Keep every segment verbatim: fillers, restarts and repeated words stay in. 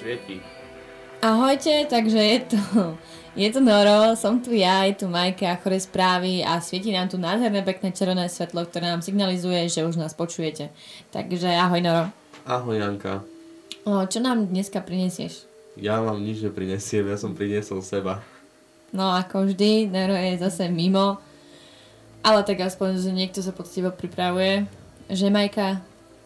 svieti. Ahojte, takže je to, je to Noro, som tu ja, je tu Majka, chore správy a svieti nám tu nádherné pekné červené svetlo, ktoré nám signalizuje, že už nás počujete. Takže ahoj Noro. Ahoj Janka. O, čo nám dneska prinesieš? Ja vám nič neprinesiem, ja som priniesol seba. No ako vždy, Noro je zase mimo, ale tak aspoň, že niekto sa pod teba pripravuje. Že Majka,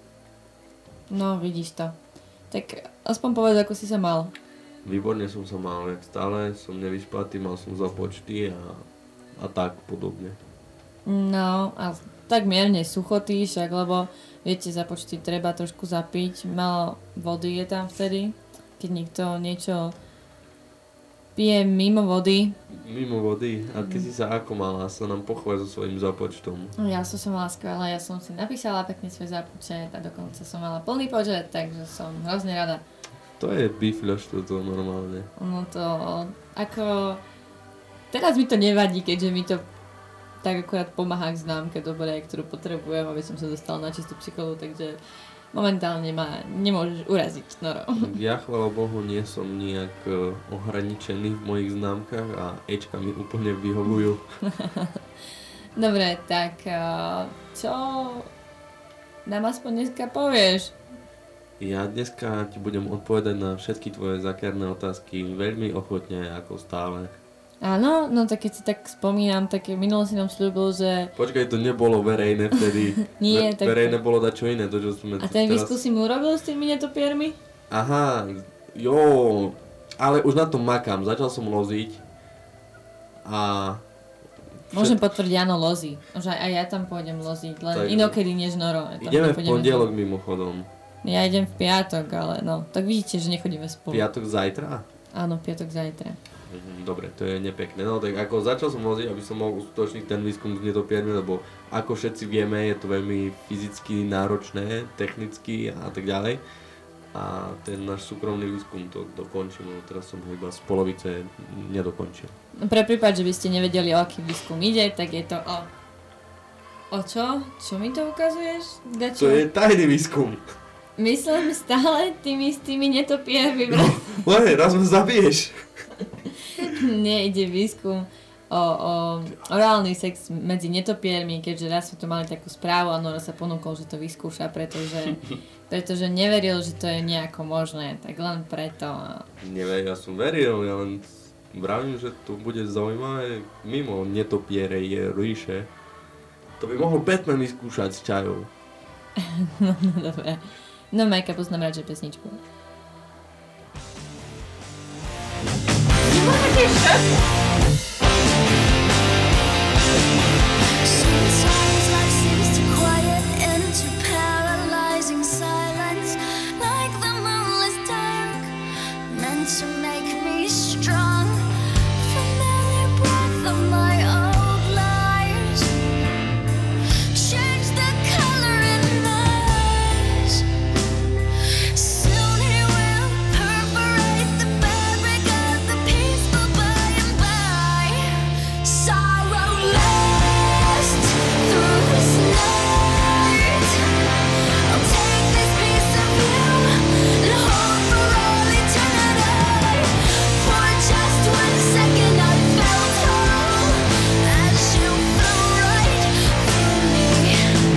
no vidíš to. Tak aspoň povedz, ako si sa mal. Výborne som sa mal, jak stále som nevyspatý, mal som započty a, a tak podobne. No a tak mierne suchotý, však lebo viete, započty treba trošku zapiť, málo vody je tam vtedy, keď niekto niečo pije mimo vody. Mimo vody? A ty si sa ako mala? Sa nám pochvaj so svojím započtom. Ja som sa mala skvelé, ja som si napísala pekne svoj započet a dokonca som mala plný počet, takže som hrozne rada. To je bifľaš toto normálne. No to, ako, teraz mi to nevadí, keďže mi to tak akurát pomáha k známke dobrej, ktorú potrebujem, aby som sa dostala na čistú psycholu, takže momentálne ma nemôžeš uraziť, Noro. Ja, chvála Bohu, nie som nejak uh, ohraničený v mojich známkach a Ečka mi úplne vyhovujú. Dobre, tak uh, čo nám aspoň dneska povieš? Ja dneska ti budem odpovedať na všetky tvoje zákerné otázky veľmi ochotne, ako stále. Áno, no tak keď si tak spomínam, tak minulo si nám slúbil, že... Počkaj, to nebolo verejné vtedy. Nie, Ve- tak... Verejné bolo dačo iné, to čo sme... A ten teraz... výskus si mu urobil s tými netopiermi? Aha, jo, ale už na tom makám, začal som loziť a... Môžem potvrdiť, áno, lozi. Už aj, aj ja tam pôjdem loziť, len Tak, inokedy než Noro. Ideme v pondelok mimochodom. Ja idem v piatok, ale no, tak vidíte, že nechodíme spolu. Piatok zajtra? Áno, piatok zajtra. Mhm, dobre, to je nepekné. No tak ako začal som loziť, aby som mohol uskutočniť ten výskum s netopiermi, lebo ako všetci vieme, je to veľmi fyzicky náročné, technicky a tak ďalej. A ten náš súkromný výskum to dokončil, no teraz som ho iba z polovice nedokončil. No, pre prípad, že by ste nevedeli, o aký výskum ide, tak je to o... O čo? Čo mi to ukazuješ? Dačo? To je tajný výskum. Myslím stále tými s tými netopiermi. No, len, raz ma zabiješ. Nie, ide výskum o, o orálny sex medzi netopiermi, keďže raz sme tu mali takú správu a Noro sa ponúkol, že to vyskúša, pretože, pretože neveril, že to je nejako možné, tak len preto. Neviem, ja som veril, ja len vravím, že to bude zaujímavé mimo netopierej je ríše. To by mohol Batman vyskúšať s čajou. No, no dobre. No Majka, poznám radšej pesničku. Sometimes life seems to quiet into paralyzing silence, like the moonless dark, meant to make me strong. Familiar breath of my old lies, change the color in eyes. Soon he will perforate the fabric of the peaceful by and by. Sorrow lasts through this night. I'll take this piece of you and hold for all eternity. For just one second I felt whole as you flew right through me.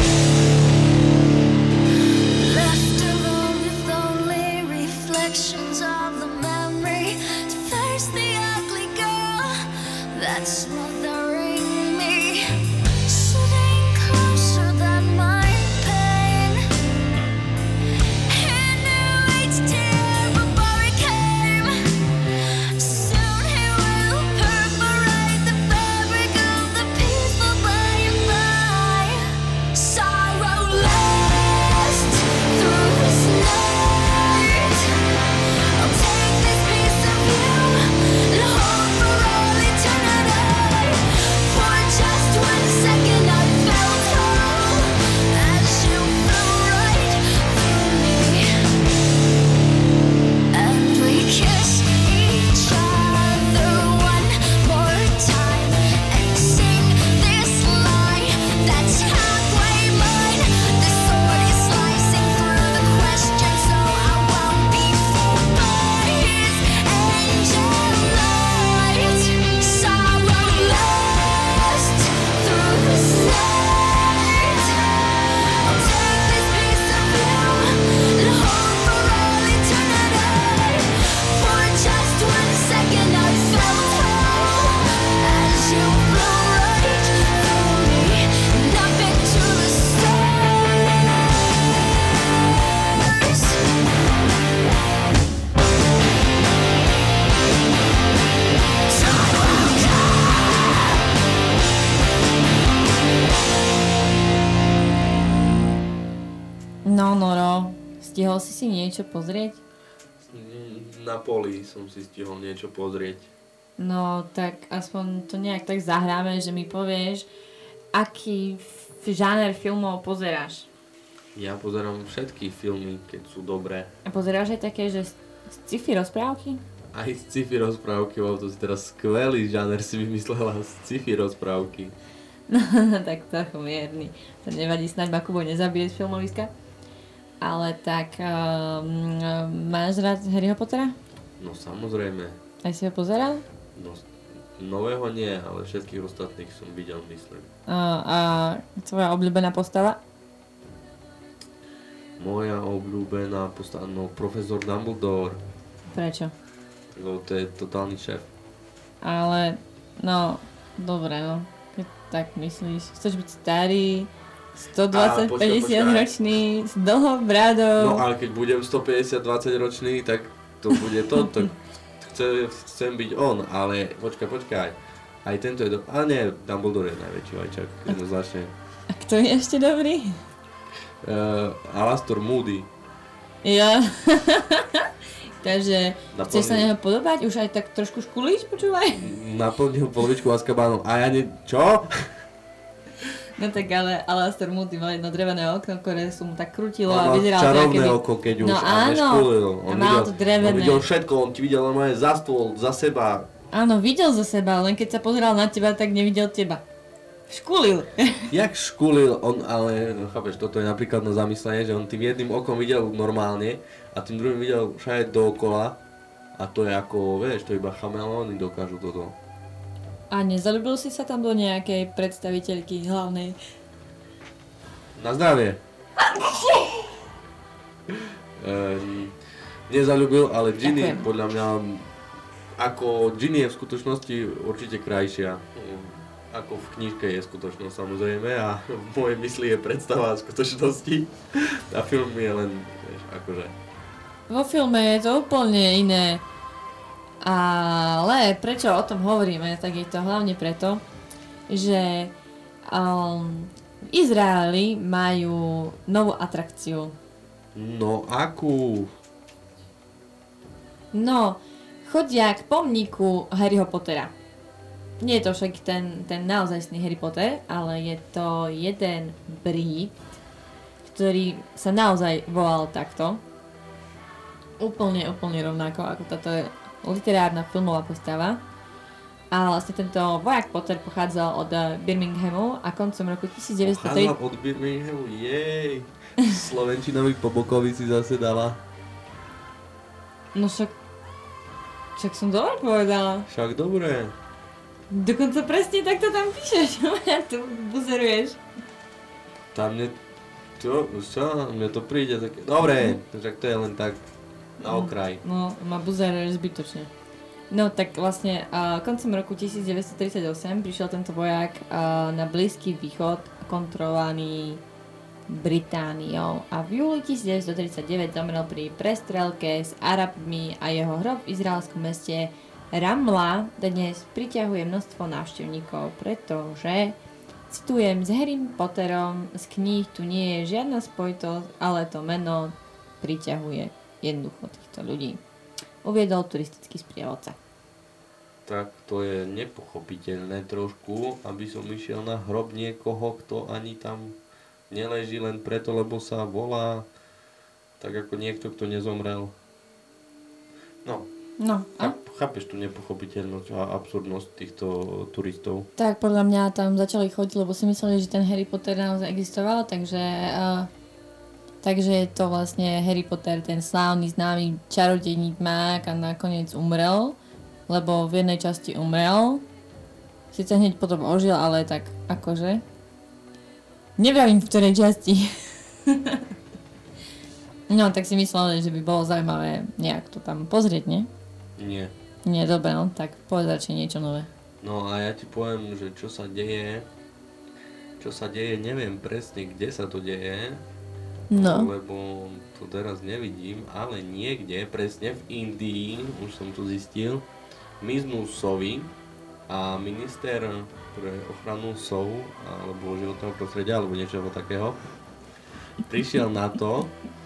Left alone with only reflections of the memory to face the ugly girl that's smothering me. Sitting closer than my pain. He knew each tear before it came. Soon he will perforate the fabric of the peaceful by and by. Sorrow lasts through this night. I'll take this piece of you and hold for all eternity. si niečo pozrieť? Na poli som si stihol niečo pozrieť. No, tak aspoň to nejak tak zahráme, že mi povieš, aký f- žáner filmov pozeráš. Ja pozerám všetky filmy, keď sú dobré. A pozeráš aj také, že sci-fi rozprávky? Aj sci-fi rozprávky, wow, to si teraz skvelý žáner si vymyslela, sci-fi rozprávky. No, tak trochu mierny. To nevadí, snáď ma Kubo nezabije z filmoviska. Ale tak, um, máš rád Harryho Pottera? No samozrejme. Aj si ho pozeral? No, nového nie, ale všetkých ostatných som videl, myslím. A, a tvoja obľúbená postava? Moja obľúbená postava, no profesor Dumbledore. Prečo? No, to je totálny šéf. Ale, no, dobre, no. Keď tak myslíš, chceš byť starý, stodvadsať Á, počkaj, päťdesiat počkaj. ročný, s dlhou bradou. No ale keď budem stopäťdesiat dvadsať ročný, tak to bude to, to chce, chcem byť on, ale počkaj, počkaj. Aj tento je do... A nie, Dumbledore je najväčší vajčak, jednoznačne. A kto je ešte dobrý? Uh, Alastor Moody. Ja. Takže, Naplnil- chceš sa neho podobať? Už aj tak trošku škulíš, počúvaj? Naplnil polovičku Azkabanov. A ja ne... Čo? No tak ale Alastor Moody mal jedno drevené okno, ktoré som mu tak krutilo On a mal vyzeral to, čarovné keby... oko, keď už No a áno, neškulil. a mal to drevené. On videl všetko, on ti videl normálne za stôl, za seba. Áno, videl za seba, len keď sa pozeral na teba, tak nevidel teba. Škulil. Jak škulil on, ale chápeš, toto je napríklad na zamyslenie, že on tým jedným okom videl normálne a tým druhým videl všade dookola a to je ako, vieš, to iba chameleóny dokážu toto. A nezalúbil si sa tam do nejakej predstaviteľky hlavnej? Na zdravie. ehm, nezaľúbil, ale Ginny Ďakujem. podľa mňa ako Ginny je v skutočnosti určite krajšia. Ako v knižke je skutočnosť samozrejme a v mojej mysli je predstava skutočnosti a film je len, vieš, akože. Vo filme je to úplne iné. Ale prečo o tom hovoríme, tak je to hlavne preto, že um, v Izraeli majú novú atrakciu. No akú? No, chodia k pomníku Harryho Pottera. Nie je to však ten, ten naozajstný Harry Potter, ale je to jeden Brit, ktorý sa naozaj volal takto. Úplne, úplne rovnako ako táto literárna filmová postava. A vlastne tento vojak Potter pochádzal od Birminghamu a koncom roku devätnásťstotridsať... Pochádzal od Birminghamu, jej. Slovenčinový pobokový si zase dala. No však... Však som dobre povedala. Však dobre. Dokonca presne takto tam píšeš, a tu buzeruješ. Tam mne... Čo? Čo? Mne to príde také... Dobre, však to je len tak na okraj. No, ma buzeruješ zbytočne. No tak vlastne uh, koncom roku devätnásťstotridsaťosem prišiel tento vojak uh, na Blízky východ kontrolovaný Britániou a v júli devätnásťstotridsaťdeväť zomrel pri prestrelke s Arabmi a jeho hrob v izraelskom meste Ramla dnes priťahuje množstvo návštevníkov, pretože, citujem, s Harrym Potterom z kníh tu nie je žiadna spojitosť, ale to meno priťahuje jednoducho týchto ľudí. Uviedol turistický sprievodca. Tak to je nepochopiteľné trošku, aby som išiel na hrob niekoho, kto ani tam neleží len preto, lebo sa volá tak ako niekto, kto nezomrel. No, No, a? cháp, chápeš tú nepochopiteľnosť a absurdnosť týchto turistov. Tak podľa mňa tam začali chodiť, lebo si mysleli, že ten Harry Potter naozaj existoval, takže... Uh, takže je to vlastne Harry Potter, ten slávny, známy čarodejník mák a nakoniec umrel, lebo v jednej časti umrel. Sice hneď potom ožil, ale tak akože... Nevravím v ktorej časti. No, tak si mysleli, že by bolo zaujímavé nejak to tam pozrieť, nie? Nie. Nie, dobre, no, tak povedz radšej niečo nové. No a ja ti poviem, že čo sa deje, čo sa deje, neviem presne, kde sa to deje, No. lebo to teraz nevidím, ale niekde, presne v Indii, už som to zistil, miznú sovy a minister pre ochranu sov, alebo životného prostredia, alebo niečoho takého, prišiel na to,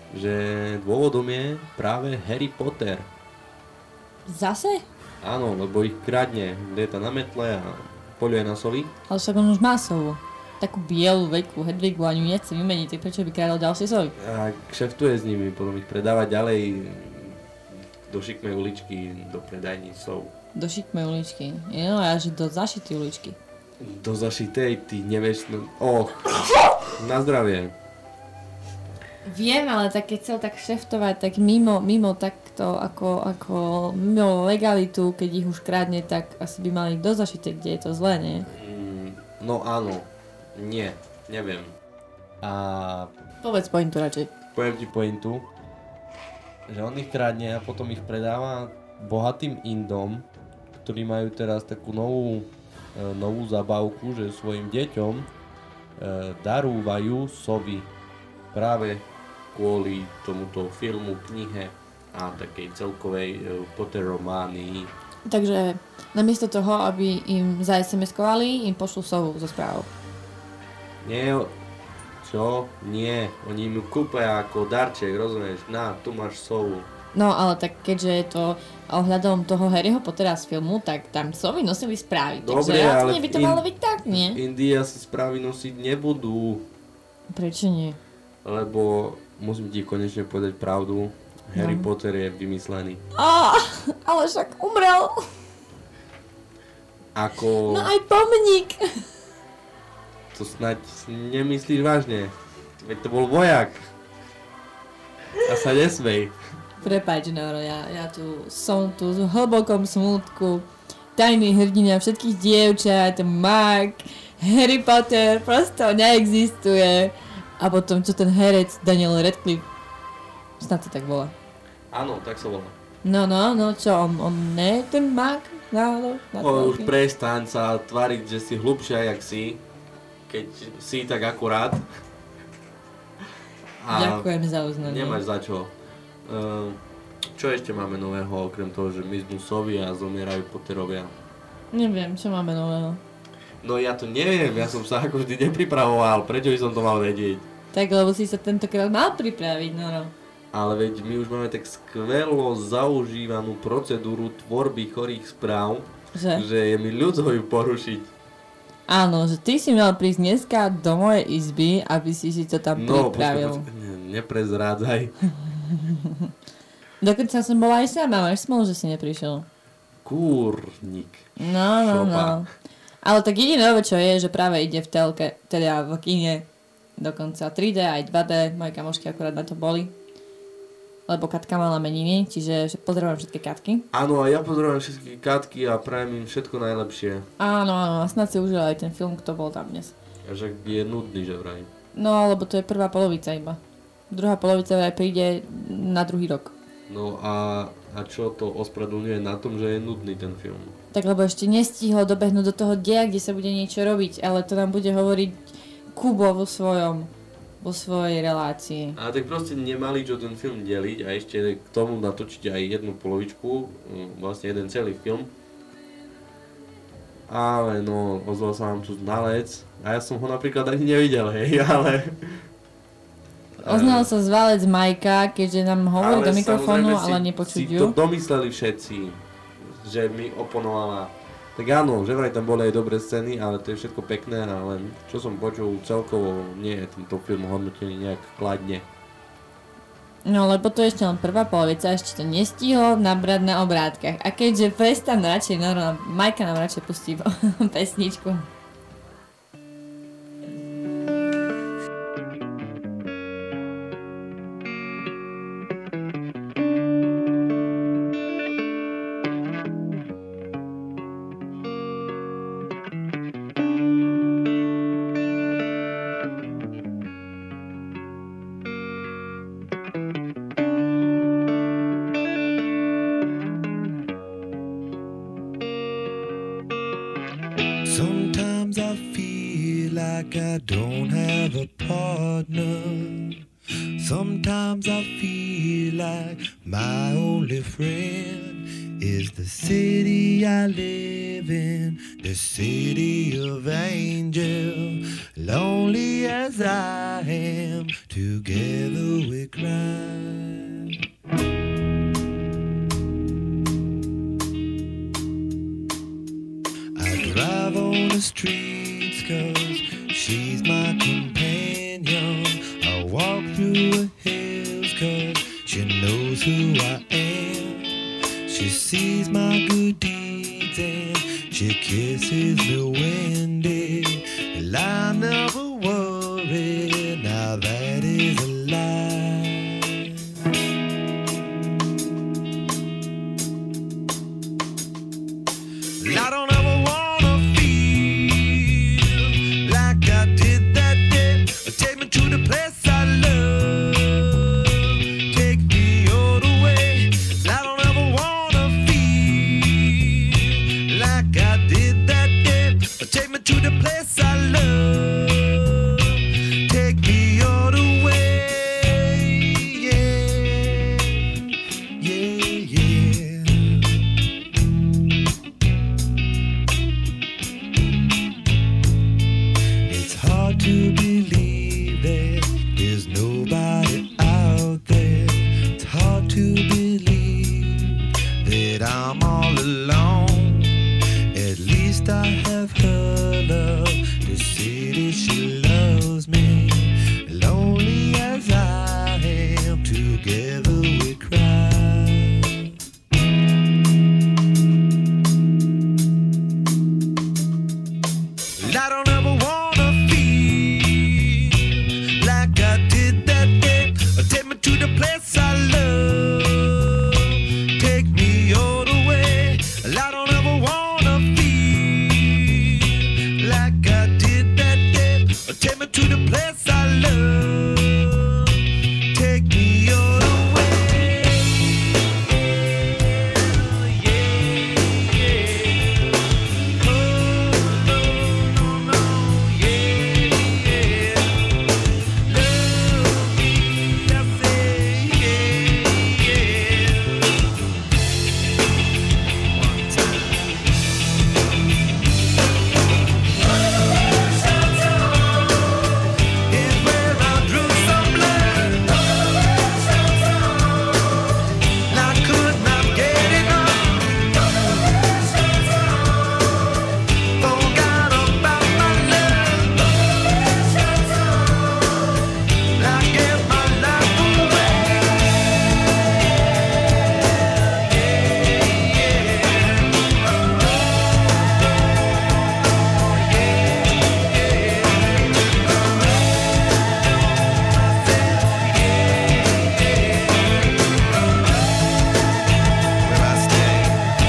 že dôvodom je práve Harry Potter. Zase? Áno, lebo ich kradne, lieta na metle a poľuje na soli. Ale však on už má sovu. Takú bielu, veľkú Hedvigu a ňu nechce vymeniť, tak prečo by kradol ďalšie sovy? A kšeftuje s nimi, potom ich predáva ďalej do šikmej uličky, do predajní sov. Do šikmej uličky. Jo, ja že do zašitej uličky. Do zašitej, ty nevieš, no... Och, na zdravie. Viem, ale tak keď chcel tak šeftovať, tak mimo, mimo takto, ako, ako mimo legalitu, keď ich už kradne, tak asi by mali do zašitej, kde je to zlé, nie? Mm, no áno, nie, neviem. A Povedz pointu radšej. poviem ti pointu, že on ich kradne a potom ich predáva bohatým Indom, ktorí majú teraz takú novú, e, novú zabavku, že svojim deťom e, darúvajú sovy práve kvôli tomuto filmu, knihe a takej celkovej e, Potterománii. Takže namiesto toho, aby im za es em eskovali, im pošlú sovu zo správou. Nie, čo? Nie, oni im ju kúpia ako darček, rozumieš? Na, tu máš sovu. No ale tak keďže je to ohľadom toho Harryho Pottera z filmu, tak tam sovy nosili správy. Dobre, takže ale by to in- malo byť tak, nie? India si správy nosiť nebudú, Prečo nie? lebo musím ti konečne povedať pravdu. Harry No. Potter je vymyslený. Á, ale však umrel. Ako... No aj pomník. To snaď nemyslíš vážne. Veď to bol vojak. A sa nesmej. Prepáč, Noro, ja, ja tu som tu v hlbokom smútku. Tajný hrdina všetkých dievčat, mag, Harry Potter, prosto neexistuje. A potom čo ten herec Daniel Radcliffe, snad to tak volá. Áno, tak sa volá. No, no, no, čo, on, on ne ten mag? Náhodou? Na O, už prestaň sa tvariť, že si hlubšia, jak si. Keď si tak akurát. A Ďakujem za uznanie. nemáš za čo. Uh, čo ešte máme nového, okrem toho, že miznú sovy a zomierajú Potterovia? Neviem, čo máme nového. No ja to neviem, ja som sa ako vždy nepripravoval, prečo by som to mal vedieť? Tak, lebo si sa tentokrát mal pripraviť, Noro. Ale veď my už máme tak skvelo zaužívanú procedúru tvorby chorých správ, Že? že je mi ľúto ju porušiť. Áno, že ty si mal prísť dneska do mojej izby, aby si si to tam No, pripravil. počkaj, počkaj, ne, neprezrádzaj. Dokonca som bola aj sama, máš smolu, že si neprišiel. Kúrnik. No, no, Šopa. no. Ale tak jediné, čo je, že práve ide v telke, teda v kine, dokonca tri dé aj dva dé, moje kamošky akurát na to boli. Lebo Katka mala meniny, čiže že pozdravujem všetky Katky. Áno, a ja pozdravujem všetky Katky a prajem im všetko najlepšie. Áno, áno, a snad si užila aj ten film, kto bol tam dnes. A že je nudný, že vraj. No, lebo to je prvá polovica iba. Druhá polovica aj príde na druhý rok. No a, a čo to ospravedlňuje na tom, že je nudný ten film? Tak lebo ešte nestihol dobehnúť do toho deja, kde sa bude niečo robiť, ale to nám bude hovoriť Kubo vo svojom, vo svojej relácii. A tak proste nemali čo ten film deliť a ešte k tomu natočiť aj jednu polovičku, vlastne jeden celý film. Ale no, ozval sa nám tu znalec a ja som ho napríklad ani nevidel, hej, ale... Oznal sa zvalec Majka, keďže nám hovorí do mikrofónu, samozrejme ale si- nepočuť si ju. to domysleli všetci, že mi oponovala. Tak áno, že vraj tam boli aj dobré scény, ale to je všetko pekné, ale čo som počul celkovo, nie je tento film hodnotený nejak kladne. No lebo to je ešte len prvá polovica, ešte to nestihol nabrať na obrátkach. A keďže prestan radšej, no, no Majka nám radšej pustí pesničku. Sometimes I feel like I don't have a partner. Sometimes I feel like my only friend is the city I live in, the city of angels. Lonely as I am, together we cry. the streets, 'cause she's my companion. I walk through the hills, 'cause she knows who I am. She sees my good deeds and she kisses me when day. And I never worry, now that is a lie. I don't ever wanna feel like I did that day. Take me to the place I love. Take me all the way. I don't ever wanna feel like I did that day. Take me to the place I love. Take me all the way. Yeah, yeah, yeah. It's hard to believe that there's nobody out there. It's hard to believe that I'm all alone. At least I have her love to see that she loves me. Lonely as I am, together we cry. I don't ever wanna feel like I did that day. Take me to the place I love. Take me all the way. I don't ever wanna feel like I did that day. Take me to the place I love. Take me all the way. Yeah, yeah. Oh, no, no, no, yeah, yeah. Love me, I say, yeah, yeah. One time. Is where I drew some blood. I could not get enough. Forgot about my love. I gave my life away. Will I stay?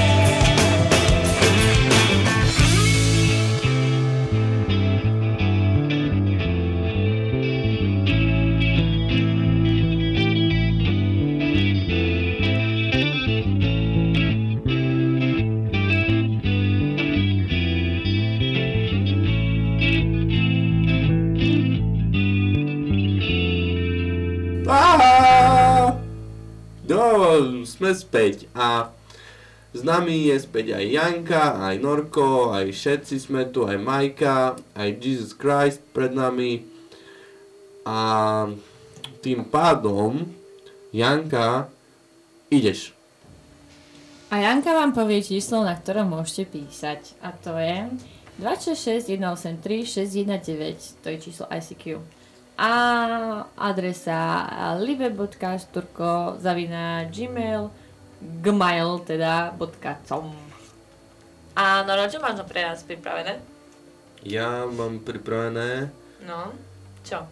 Á! No, sme späť a s nami je späť aj Janka, aj Norko, aj všetci sme tu, aj Majka, aj Jesus Christ pred nami. A tým pádom, Janka, ideš. A Janka vám povie číslo, na ktorom môžete písať. A to je dva šesť šesť jeden osem tri šesť jeden deväť. To je číslo í cé kjú. A adresa live.šturko zavináč gmail gmail teda .com. A Noro, čo máš pre nás pripravené? Ja mám pripravené... No, čo?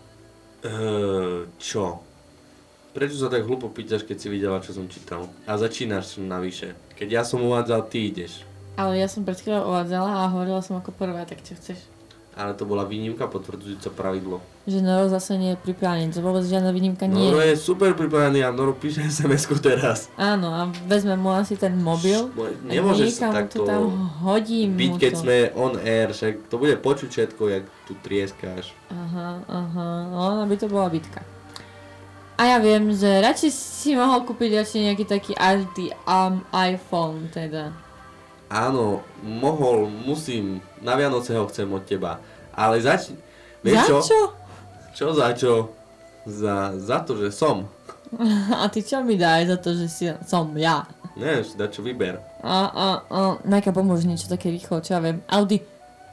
Uh, čo? Prečo sa tak hlúpo pýtaš, keď si videla, čo som čítal? A začínaš navyše. Keď ja som uvádzal, ty ideš. Ale ja som pred chvíľou uvádzala a hovorila som ako prvá, tak čo chceš? Ale to bola výnimka potvrdzujúca pravidlo. Že Noro zase nie je pripravený, to vôbec žiadna výnimka nie Noro je. je super pripravený a Noro píše es em esku teraz. Áno, a vezmem mu asi ten mobil Nemôžeš a sa niekam takto to tam hodím byť, mu keď to. sme on air, však to bude počuť všetko, jak tu trieskáš. Aha, aha, no aby to bola bitka. A ja viem, že radšej si mohol kúpiť radšej nejaký taký anti um, iPhone teda. Áno, mohol, musím, na Vianoce ho chcem od teba. Ale zač... Za čo? čo? Čo za čo? Za, za to, že som. A ty čo mi dáš za to, že si, som ja? Neviem, si dať čo vyber. A, a, a, Majka, pomôž niečo také rýchlo, čo ja viem. Audi,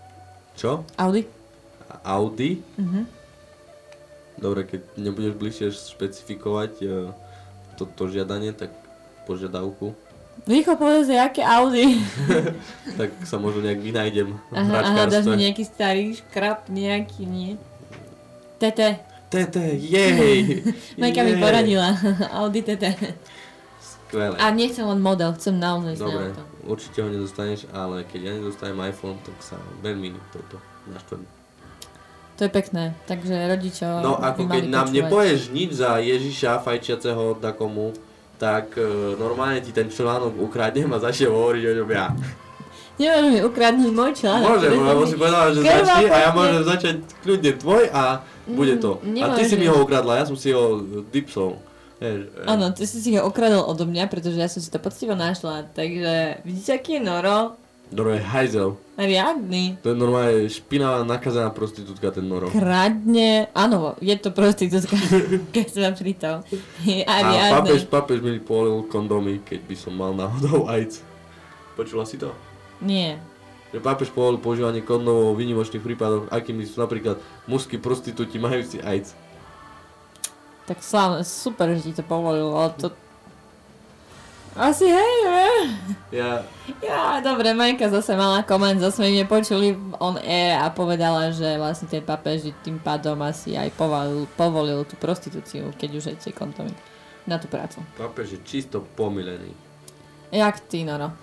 Čo? Audi? Audi? Mhm. Dobre, keď nebudeš bližšie špecifikovať uh, toto žiadanie, tak požiadavku, Rýchlo povedz, aké Audi. tak sa možno nejak vynájdem v Aha, aha, dáš hračkárstve. mi nejaký starý škrap, nejaký, nie. Tete. Tete, jej! Majka mi jej. poradila. Audi Tete. Skvelé. A nechcem len model, chcem naozaj Dobre, auto. určite ho nedostaneš, ale keď ja nedostanem iPhone, tak sa veľmi toto naštvem. To je pekné, takže rodičo No by ako mali keď nám počúvať. nepovieš nič za Ježiša fajčiaceho takomu, tak e, normálne ti ten článok ukradnem a začne hovoriť o ňom ja. Nemôžeš mi ukradnúť môj článok. Môžem, pretože lebo mi si povedala, že krvá začni a ja pekne. môžem začať kľudne tvoj a bude to. Mm, A ty si mi nemôžeš. ho ukradla, ja som si ho dipsol. Vieš, e, Áno, ty si si ho ukradol odo mňa, pretože ja som si to poctivo našla, takže vidíte, aký je Noro? Noro je hajzel. Riadny. To je normálne špinavá, nakazaná prostitútka, ten Noro. Kradne, áno, je to prostitútka, keď sme pri tom. A A riadny. pápež, pápež mi polil kondomy, keď by som mal náhodou AIDS. Počula si to? Nie. Že pápež povolil používanie kondomov v výnimočných prípadoch, akými sú napríklad mužskí prostitúti majúci AIDS. Tak slávne, super, že ti to povolil, ale to... Asi hej, ne? Ja, Ja, dobre, Majka zase mala koment, zase sme nepočuli on air a povedala, že vlastne ten papež tým pádom asi aj povolil, povolil tú prostitúciu, keď už aj tie kontomy na tú prácu. pápež je čisto pomilený. Jak ty, Noro?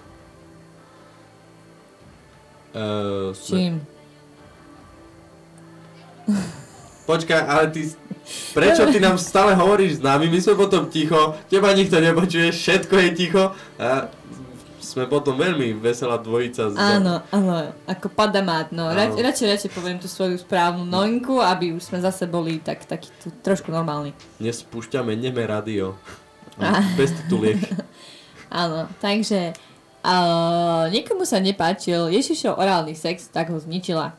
Uh, Čím? Počkaj, ale ty... Prečo ty nám stále hovoríš s nami? My sme potom ticho, teba nikto nepočuje, všetko je ticho a sme potom veľmi veselá dvojica. Z... Áno, áno, ako padamát, no. Rad, Áno. radšej, radšej poviem tú svoju správnu novinku, aby už sme zase boli tak, taký tu, trošku normálni. Dnes spúšťame Neme rádio. Á. Bez tituliek. Áno, takže uh, niekomu sa nepáčil Ježišov orálny sex, tak ho zničila.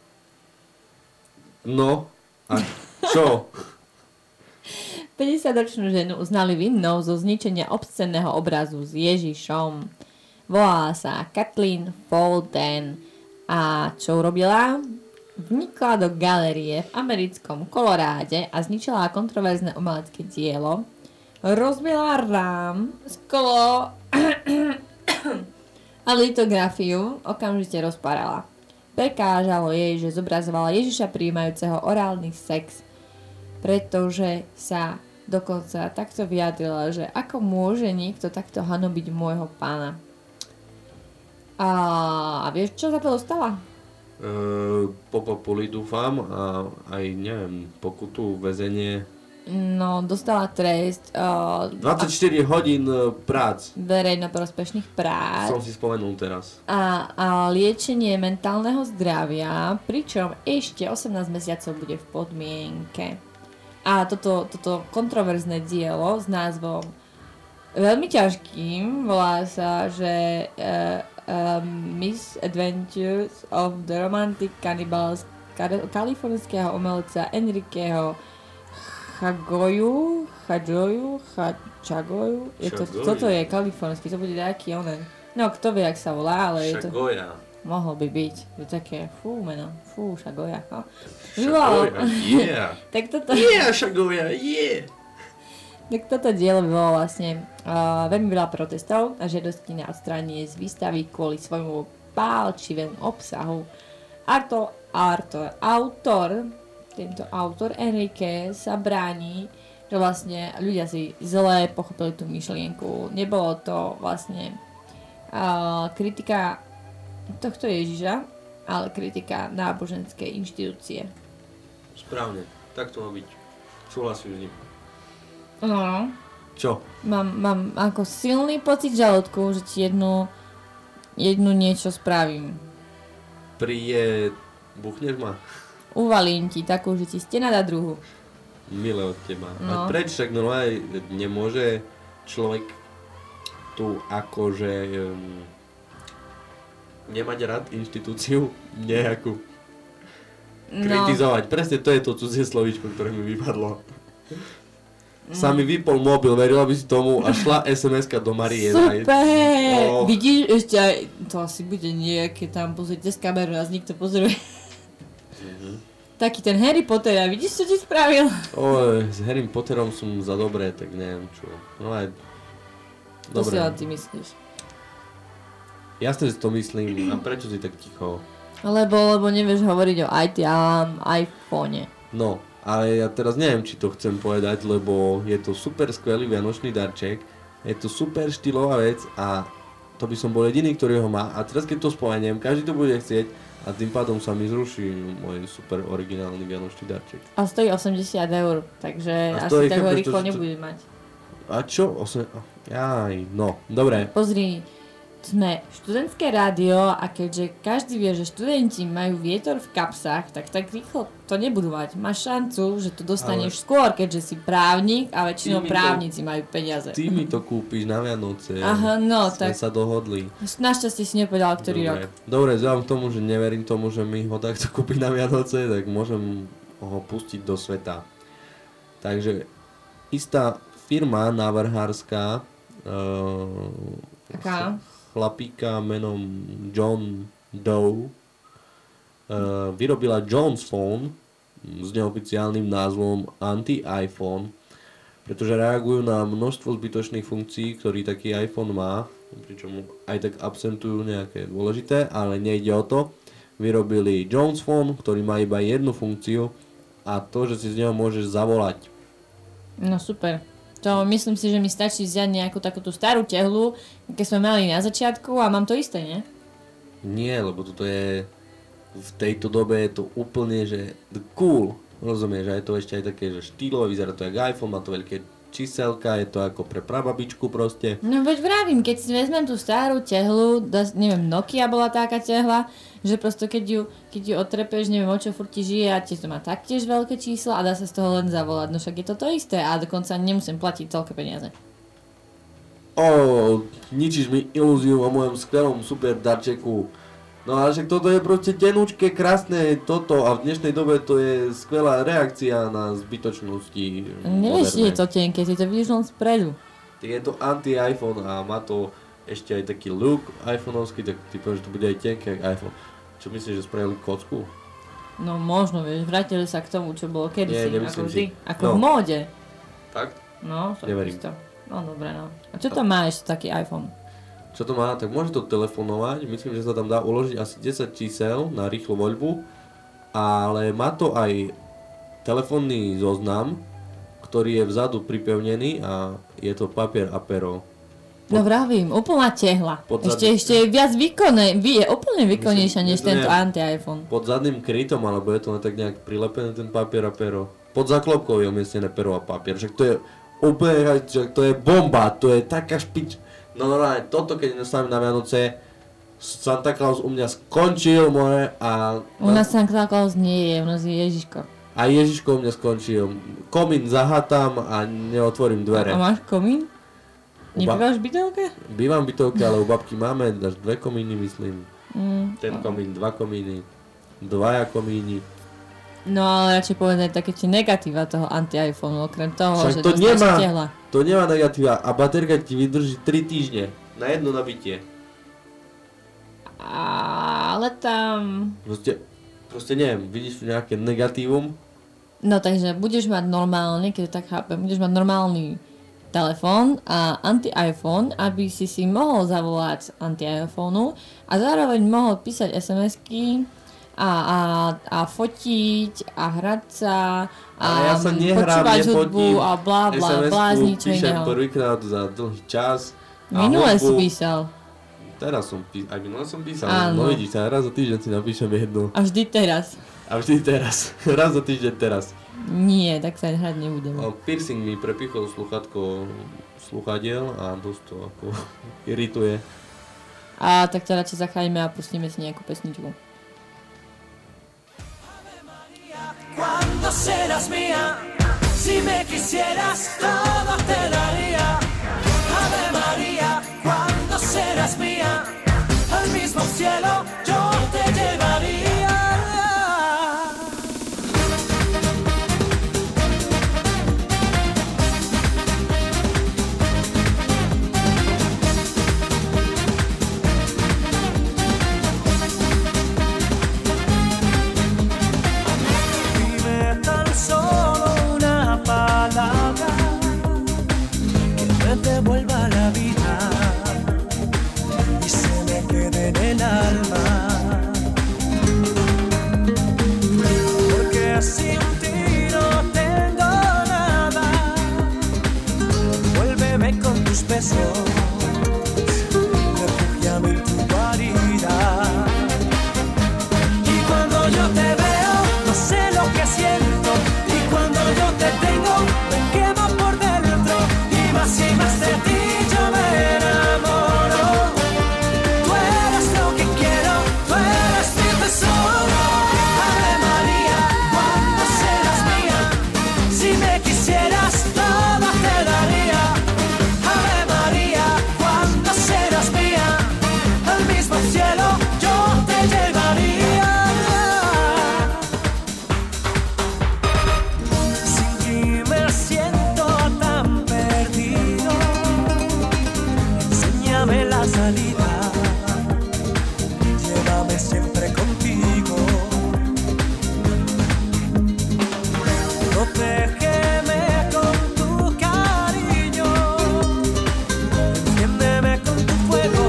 No, a čo? päťdesiatročnú ženu uznali vinnou zo zničenia obscenného obrazu s Ježišom. Volala sa Kathleen Folden a čo urobila? Vnikla do galérie v americkom Koloráde a zničila kontroverzné umelecké dielo. Rozbila rám, sklo a litografiu okamžite rozpárala. Prekážalo jej, že zobrazovala Ježiša prijímajúceho orálny sex, pretože sa dokonca takto vyjadrila, že ako môže niekto takto hanobiť môjho pána. A, a vieš, čo za to dostala? Uh, po populi dúfam a aj neviem, pokutu, väzenie. No, dostala trest uh, dvadsaťštyri hodín uh, prác. verejnoprospešných prác Som si spomenul teraz. a, a liečenie mentálneho zdravia, pričom ešte osemnásť mesiacov bude v podmienke. A toto, toto kontroverzné dielo s názvom veľmi ťažkým volá sa, že uh, uh, Misadventures of the Romantic Cannibals kar- kalifornského umelca Enriqueho Chagoju, Chagoju, Chagoju, je to, Chagoju. toto je kalifornský, to bude nejaký onen. No, kto vie, jak sa volá, ale je to... Šagoja. Mohlo by byť, že také, fú, meno, fú, Šagoja, no. Vyvolalo, yeah. tak toto, Yeah, Šagoja, yeah. tak toto dielo vyvolalo vlastne uh, veľmi veľa protestov a žiadosti na odstránenie z výstavy kvôli svojmu pálčivému obsahu. Arto, Arto, autor, tento autor Enrique sa bráni, že vlastne ľudia si zle pochopili tú myšlienku. Nebolo to vlastne uh, kritika tohto Ježiša, ale kritika náboženskej inštitúcie. Správne, tak to má byť. Súhlasím s ním. No, Čo? mám, mám ako silný pocit v žalúdku, že ti jednu, jednu niečo spravím. Príje... Buchneš ma? Uvalím ti takú, že ti stena dá druhu. Milé od teba. No. A prečo však normálne nemôže človek tu akože um, nemať rád inštitúciu nejakú No, kritizovať. Presne to je to cudzie slovíčko, ktoré mi vypadlo. Sa mi vypol mobil, verila by si tomu a šla es em eska do Marie. super! Oh. Vidíš, ešte aj, to asi bude nejaké tam, pozrite z kameru, nás nikto pozoruje. Taký ten Harry Potter, a vidíš, čo ti spravil? Oj, s Harrym Potterom som za dobré, tak neviem čo. No aj... To si Dobre. ale ty myslíš. Jasne, že to myslím. A prečo si tak ticho? Lebo, lebo nevieš hovoriť o í té a iPhone. No, ale ja teraz neviem, či to chcem povedať, lebo je to super skvelý vianočný darček. Je to super štýlová vec a to by som bol jediný, ktorý ho má. A teraz keď to spomeniem, každý to bude chcieť a tým pádom sa mi zruší môj super originálny vianočný darček. A stojí osemdesiat eur, takže A asi stojí, tak ho chápeš, rýchlo to- to- nebudeš mať. A čo? Osem... Jaj, no, dobre. Pozri, sme študentské rádio a keďže každý vie, že študenti majú vietor v kapsách, tak tak rýchlo to nebudú mať. Máš šancu, že to dostaneš Ale- skôr, keďže si právnik a väčšinou Ty mi to- právnici majú peniaze. Ty mi to kúpiš na Vianoce. Aha, no, Sme tak sa dohodli. našťastie si nepovedal, ktorý Dobre. rok. Dobre, vzhľadom k tomu, že neverím tomu, že mi ho takto kúpiť na Vianoce, tak môžem ho pustiť do sveta. Takže istá firma návrhárska uh, Aká? chlapíka menom John Doe uh, vyrobila Jones Phone s neoficiálnym názvom Anti-iPhone, pretože reagujú na množstvo zbytočných funkcií, ktorý taký iPhone má, pričom aj tak absentujú nejaké dôležité, ale nejde o to. Vyrobili Jones Phone, ktorý má iba jednu funkciu a to, že si z neho môžeš zavolať. No super. To myslím si, že mi stačí vziať nejakú takúto starú tehlu, keď sme mali na začiatku a mám to isté, nie? Nie, lebo toto je v tejto dobe je to úplne, že the cool, rozumieš, a je to ešte aj také, že štýlové, vyzerá to jak iPhone, má to veľké číselka, je to ako pre prababičku proste. No veď vravím, keď si vezmem tú starú tehlu, das, neviem, Nokia bola taká tehla, že prosto keď ju, keď ju otrepeš, neviem o čo furt ti žije a tiež to má taktiež veľké čísla a dá sa z toho len zavolať, no však je to to isté a dokonca nemusím platiť toľké peniaze. Ó, ničíš mi ilúziu o mojom skvelom super darčeku. No ale však toto je proste tenúčke, krásne toto a v dnešnej dobe to je skvelá reakcia na zbytočnosti. Nevieš, že moderné. je to tenké, ty to vidíš len spredu. Tak je to anti-iPhone a má to ešte aj taký look iPhoneovský, tak ty povieš, že to bude aj tenké jak iPhone. Čo myslíš, že spravili kocku? No možno, vieš, vrátili sa k tomu, čo bolo kedysi, Nie, nemyslím ako vždy, si. ako No. v móde. Tak? No, však Neverím. isto. No dobre, no. A čo tam má ešte taký iPhone? Čo to má? Tak môže to telefonovať, myslím, že sa tam dá uložiť asi desať čísel na rýchlu voľbu, ale má to aj telefónny zoznam, ktorý je vzadu pripevnený a je to papier a pero. No vravím, úplná tehla. Pod Ešte, zadný- ešte je viac výkonné, vy je úplne výkonnejšia Myslím, než že to tento nie- anti-iPhone. Pod zadným krytom, alebo je to len tak nejak prilepené ten papier a pero. Pod zaklopkou je umiestnené pero a papier, však to je úplne, však to je bomba, to je taká špič. No normálne, toto keď dostaneme na Vianoce, Santa Claus u mňa skončil more a... U nás Santa Claus nie je, u nás je Ježiško. A Ježiško u mňa skončil. Komín zahatám a neotvorím dvere. A máš komín? Uba- Nebývaš v bytelke? Bývam v bytovke, ale u babky máme až dve komíny, myslím. Mm. Ten komín, dva komíny, dvaja komíny. No ale radšej povedať také tie negatíva toho anti-iPhoneu, okrem toho, Však že to dostaneš nemá. tehla. To nemá negatíva a baterka ti vydrží tri týždne na jedno nabitie. Ale tam... Proste, proste neviem, vidíš tu nejaké negatívum? No takže budeš mať normálny, keď to tak chápem, budeš mať normálny telefón a anti-iPhone, aby si si mohol zavolať anti-iPhoneu a zároveň mohol písať es em esky a, a, a fotiť a hrať sa a Ale ja sa nehrám, počúvať hudbu nepotím, a blá blá blá z ničo píšem iného. prvýkrát za dlhý čas. a Minule si hudbu- písal Teraz som písal, aj minule som písal, Áno. no vidíš, raz za týždeň si napíšem jednu. a vždy teraz. A vždy teraz, raz za týždeň teraz. Nie, tak sa hrať nebudeme. O, piercing mi prepichol sluchatko sluchadiel a dosť to ako irituje. A tak teda radšej zachránime a pustíme si nejakú pesničku. Cuando serás mía, si me quisieras todo te daría. Ave María, cuando serás mía, al mismo cielo yo te llevaría. muéstrame la salida. Llévame siempre contigo. Protégeme con tu cariño. Enciéndeme con tu fuego.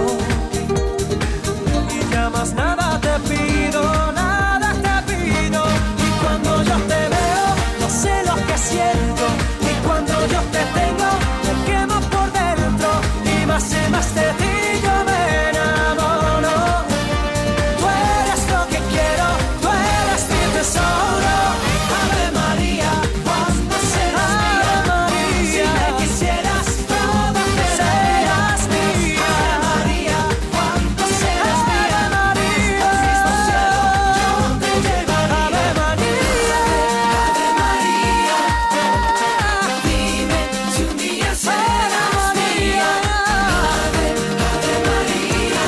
Y ya más nada te pido, nada te pido. Y cuando yo te veo, no sé lo que siento. Y cuando yo te tengo, me quemo por dentro. Y más y más de ti yo me enamoro. Tú eres lo que quiero, tú eres mi tesoro. Ave María, cuando serás mía. Si me quisieras, todo te serás mía. Ave María, cuando serás mía. Al mismo cielo yo te llevaré. Ave María, Ave María, dime si un día serás mía. Ave, Ave María,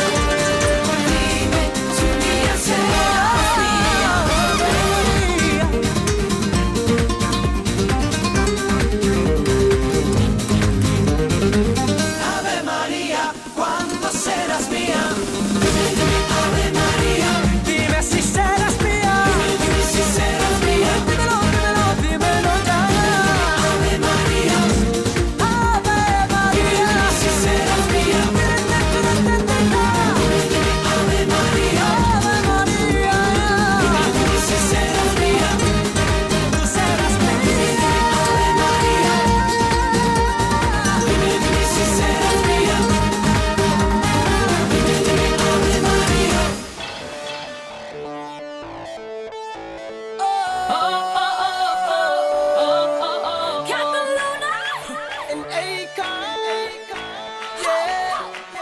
dime si un día serás mía. Ave María, ¿cuándo serás mía? Ave María, dime si serás mía. Dime si serás mía. Dímelo, dímelo, dímelo ya. Ave María, Ave María, dime si serás mía. Ave María, Ave María, dime si serás mía. Tú serás mía. Ave María, dime si serás mía. Ave María. Oh, oh, oh, oh, oh, oh, oh. Cataluna and Akon. Yeah.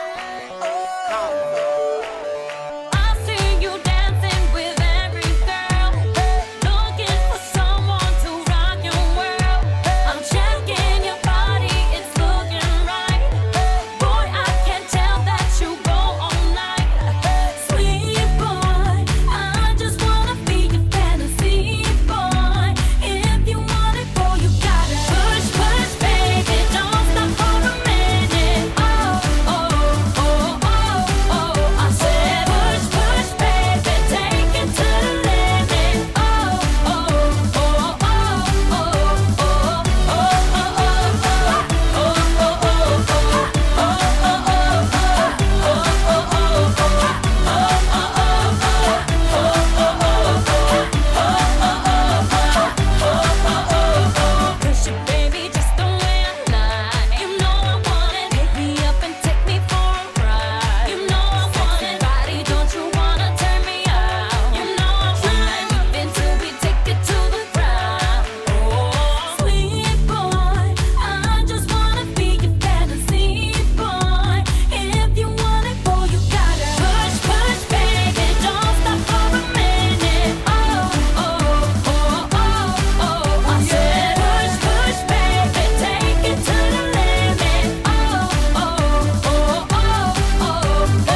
I see you dancing with every girl, looking for someone to rock your world. I'm checking your body, it's looking right. Boy, I can tell that you go all night. Sweet boy, I just wanna be your fantasy boy. If you want it, boy, you gotta push, push, baby, don't stop for a minute. Oh, oh, oh, oh, oh. I said push, push, baby, take it to the limit. Oh, oh, oh, oh, oh, oh, oh, push it, baby, just the way I like. You know I want it. Pick me up and take me for a ride. You know I want it. Body, don't you wanna turn me out? You know I want it. Until we take it to the ground. Oh, sweet boy, I just wanna be your fantasy boy. If you want it, boy, you gotta push, push, baby, don't stop for a minute. Oh, oh, oh, oh, oh. I said push, push, baby, take it to the limit. Oh, oh, oh, oh, oh, oh,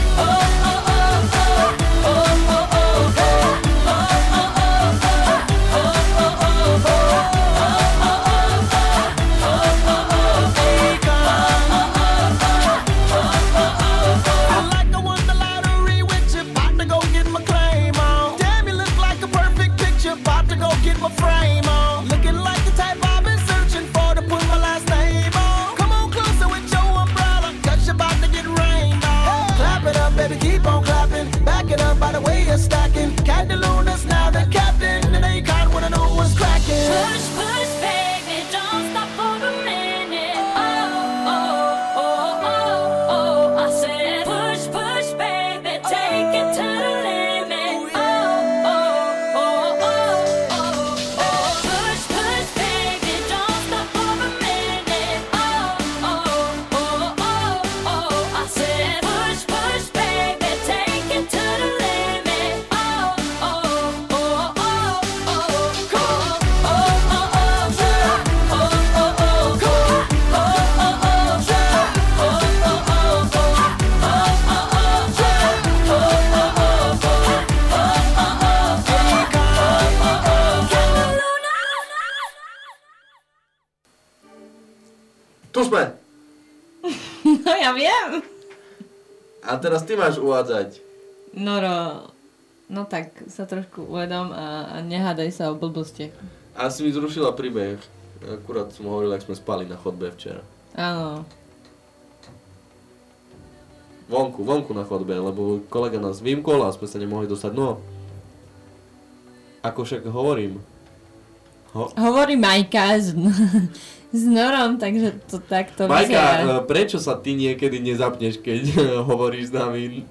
I like I won the lottery with you, about to go get my claim on. Damn, you look like a perfect picture, about to go get my frame on. Looking like the type I've been searching for to put my last name on. Come on closer with your umbrella, cause you're about to get rained on. Clap it up, baby, keep on clapping. Back it up by the way you're stacking. Cataluna's now the captain, and they can't wanna know what's cracking. push, push, baby, don't stop for a minute. Oh, oh, oh, oh, oh. I said push, push, baby, take it to the limit. Oh, oh, oh, oh, oh, oh. Push, push, baby, don't stop for a minute. Oh, oh, oh, oh, oh. I said push, push, baby, take it to the limit. Oh, oh, oh, oh, Tu sme. No ja viem. A teraz ty máš uvádzať. Noro, no tak sa trošku uvedom a, a nehádaj sa o blbostiach. Asi mi zrušila príbeh. Akurát som hovoril, ak sme spali na chodbe včera. Áno. Vonku, vonku na chodbe, lebo kolega nás vymkol a sme sa nemohli dostať. No, ako však hovorím. Ho- Hovorí Majka s, s Norom, takže to takto Majka, vyzerá. e, prečo sa ty niekedy nezapneš, keď hovoríš s nami?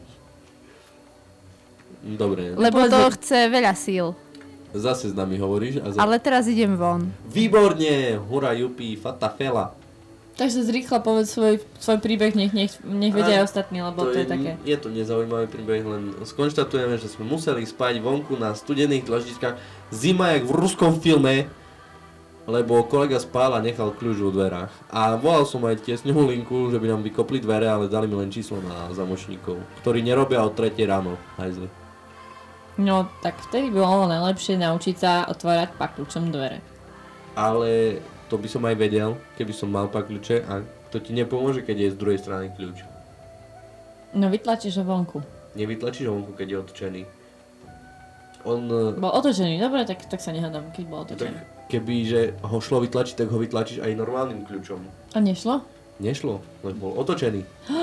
Dobre, Lebo to chce veľa síl. zase s nami hovoríš. A za... Ale teraz idem von. Výborne, hurá, jupi, fatafela. Takže zrýchlo povedz svoj, svoj príbeh, nech, nech, nech vedia A aj ostatní, lebo to, to je, je také. Je to nezaujímavý príbeh, len skonštatujeme, že sme museli spať vonku na studených tlačíčkach. Zima jak v ruskom filme, lebo kolega spál a nechal kľúč vo dverách. A volal som aj tiesňovú linku, že by nám vykopli dvere, ale dali mi len číslo na zamočníkov, ktorí nerobia od tretej ráno. Hajzli. No, tak vtedy by bolo najlepšie naučiť sa otvárať pakľúčom dvere. Ale to by som aj vedel, keby som mal pak kľúče a to ti nepomôže, keď je z druhej strany kľúč. No, vytlačíš ho vonku. Nevytlačíš ho vonku, keď je otočený. On... Bol otočený, dobre, tak, tak sa nehádam, keď bol Tak otočený. keby, že ho šlo vytlačiť, tak ho vytlačíš aj normálnym kľúčom. A nešlo? Nešlo, len bol otočený.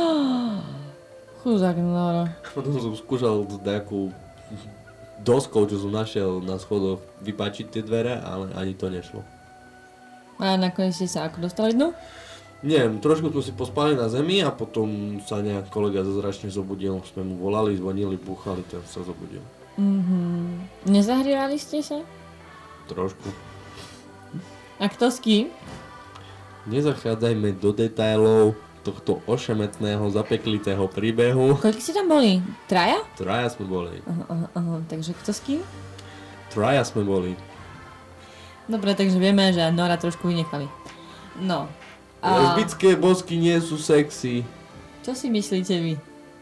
Chudák Noro. Potom som skúšal nejakú doskou, čo som našiel na schodoch, vypáčiť tie dvere, ale ani to nešlo. A nakoniec ste sa ako dostali dnu? Neviem, trošku sme si pospali na zemi a potom sa nejak kolega zázračne zobudil. Sme mu volali, zvonili, búchali, ten sa zobudil. Mhm. Nezahrievali ste sa? Trošku. A kto s kým? Nezachádzajme do detailov tohto ošemetného, zapeklitého príbehu. Koľko ste tam boli? Traja? Traja sme boli. Aha, aha, aha. Takže kto s kým? Traja sme boli. Dobre, takže vieme, že Nora trošku vynechali. No. A Lesbické bosky nie sú sexy. čo si myslíte vy?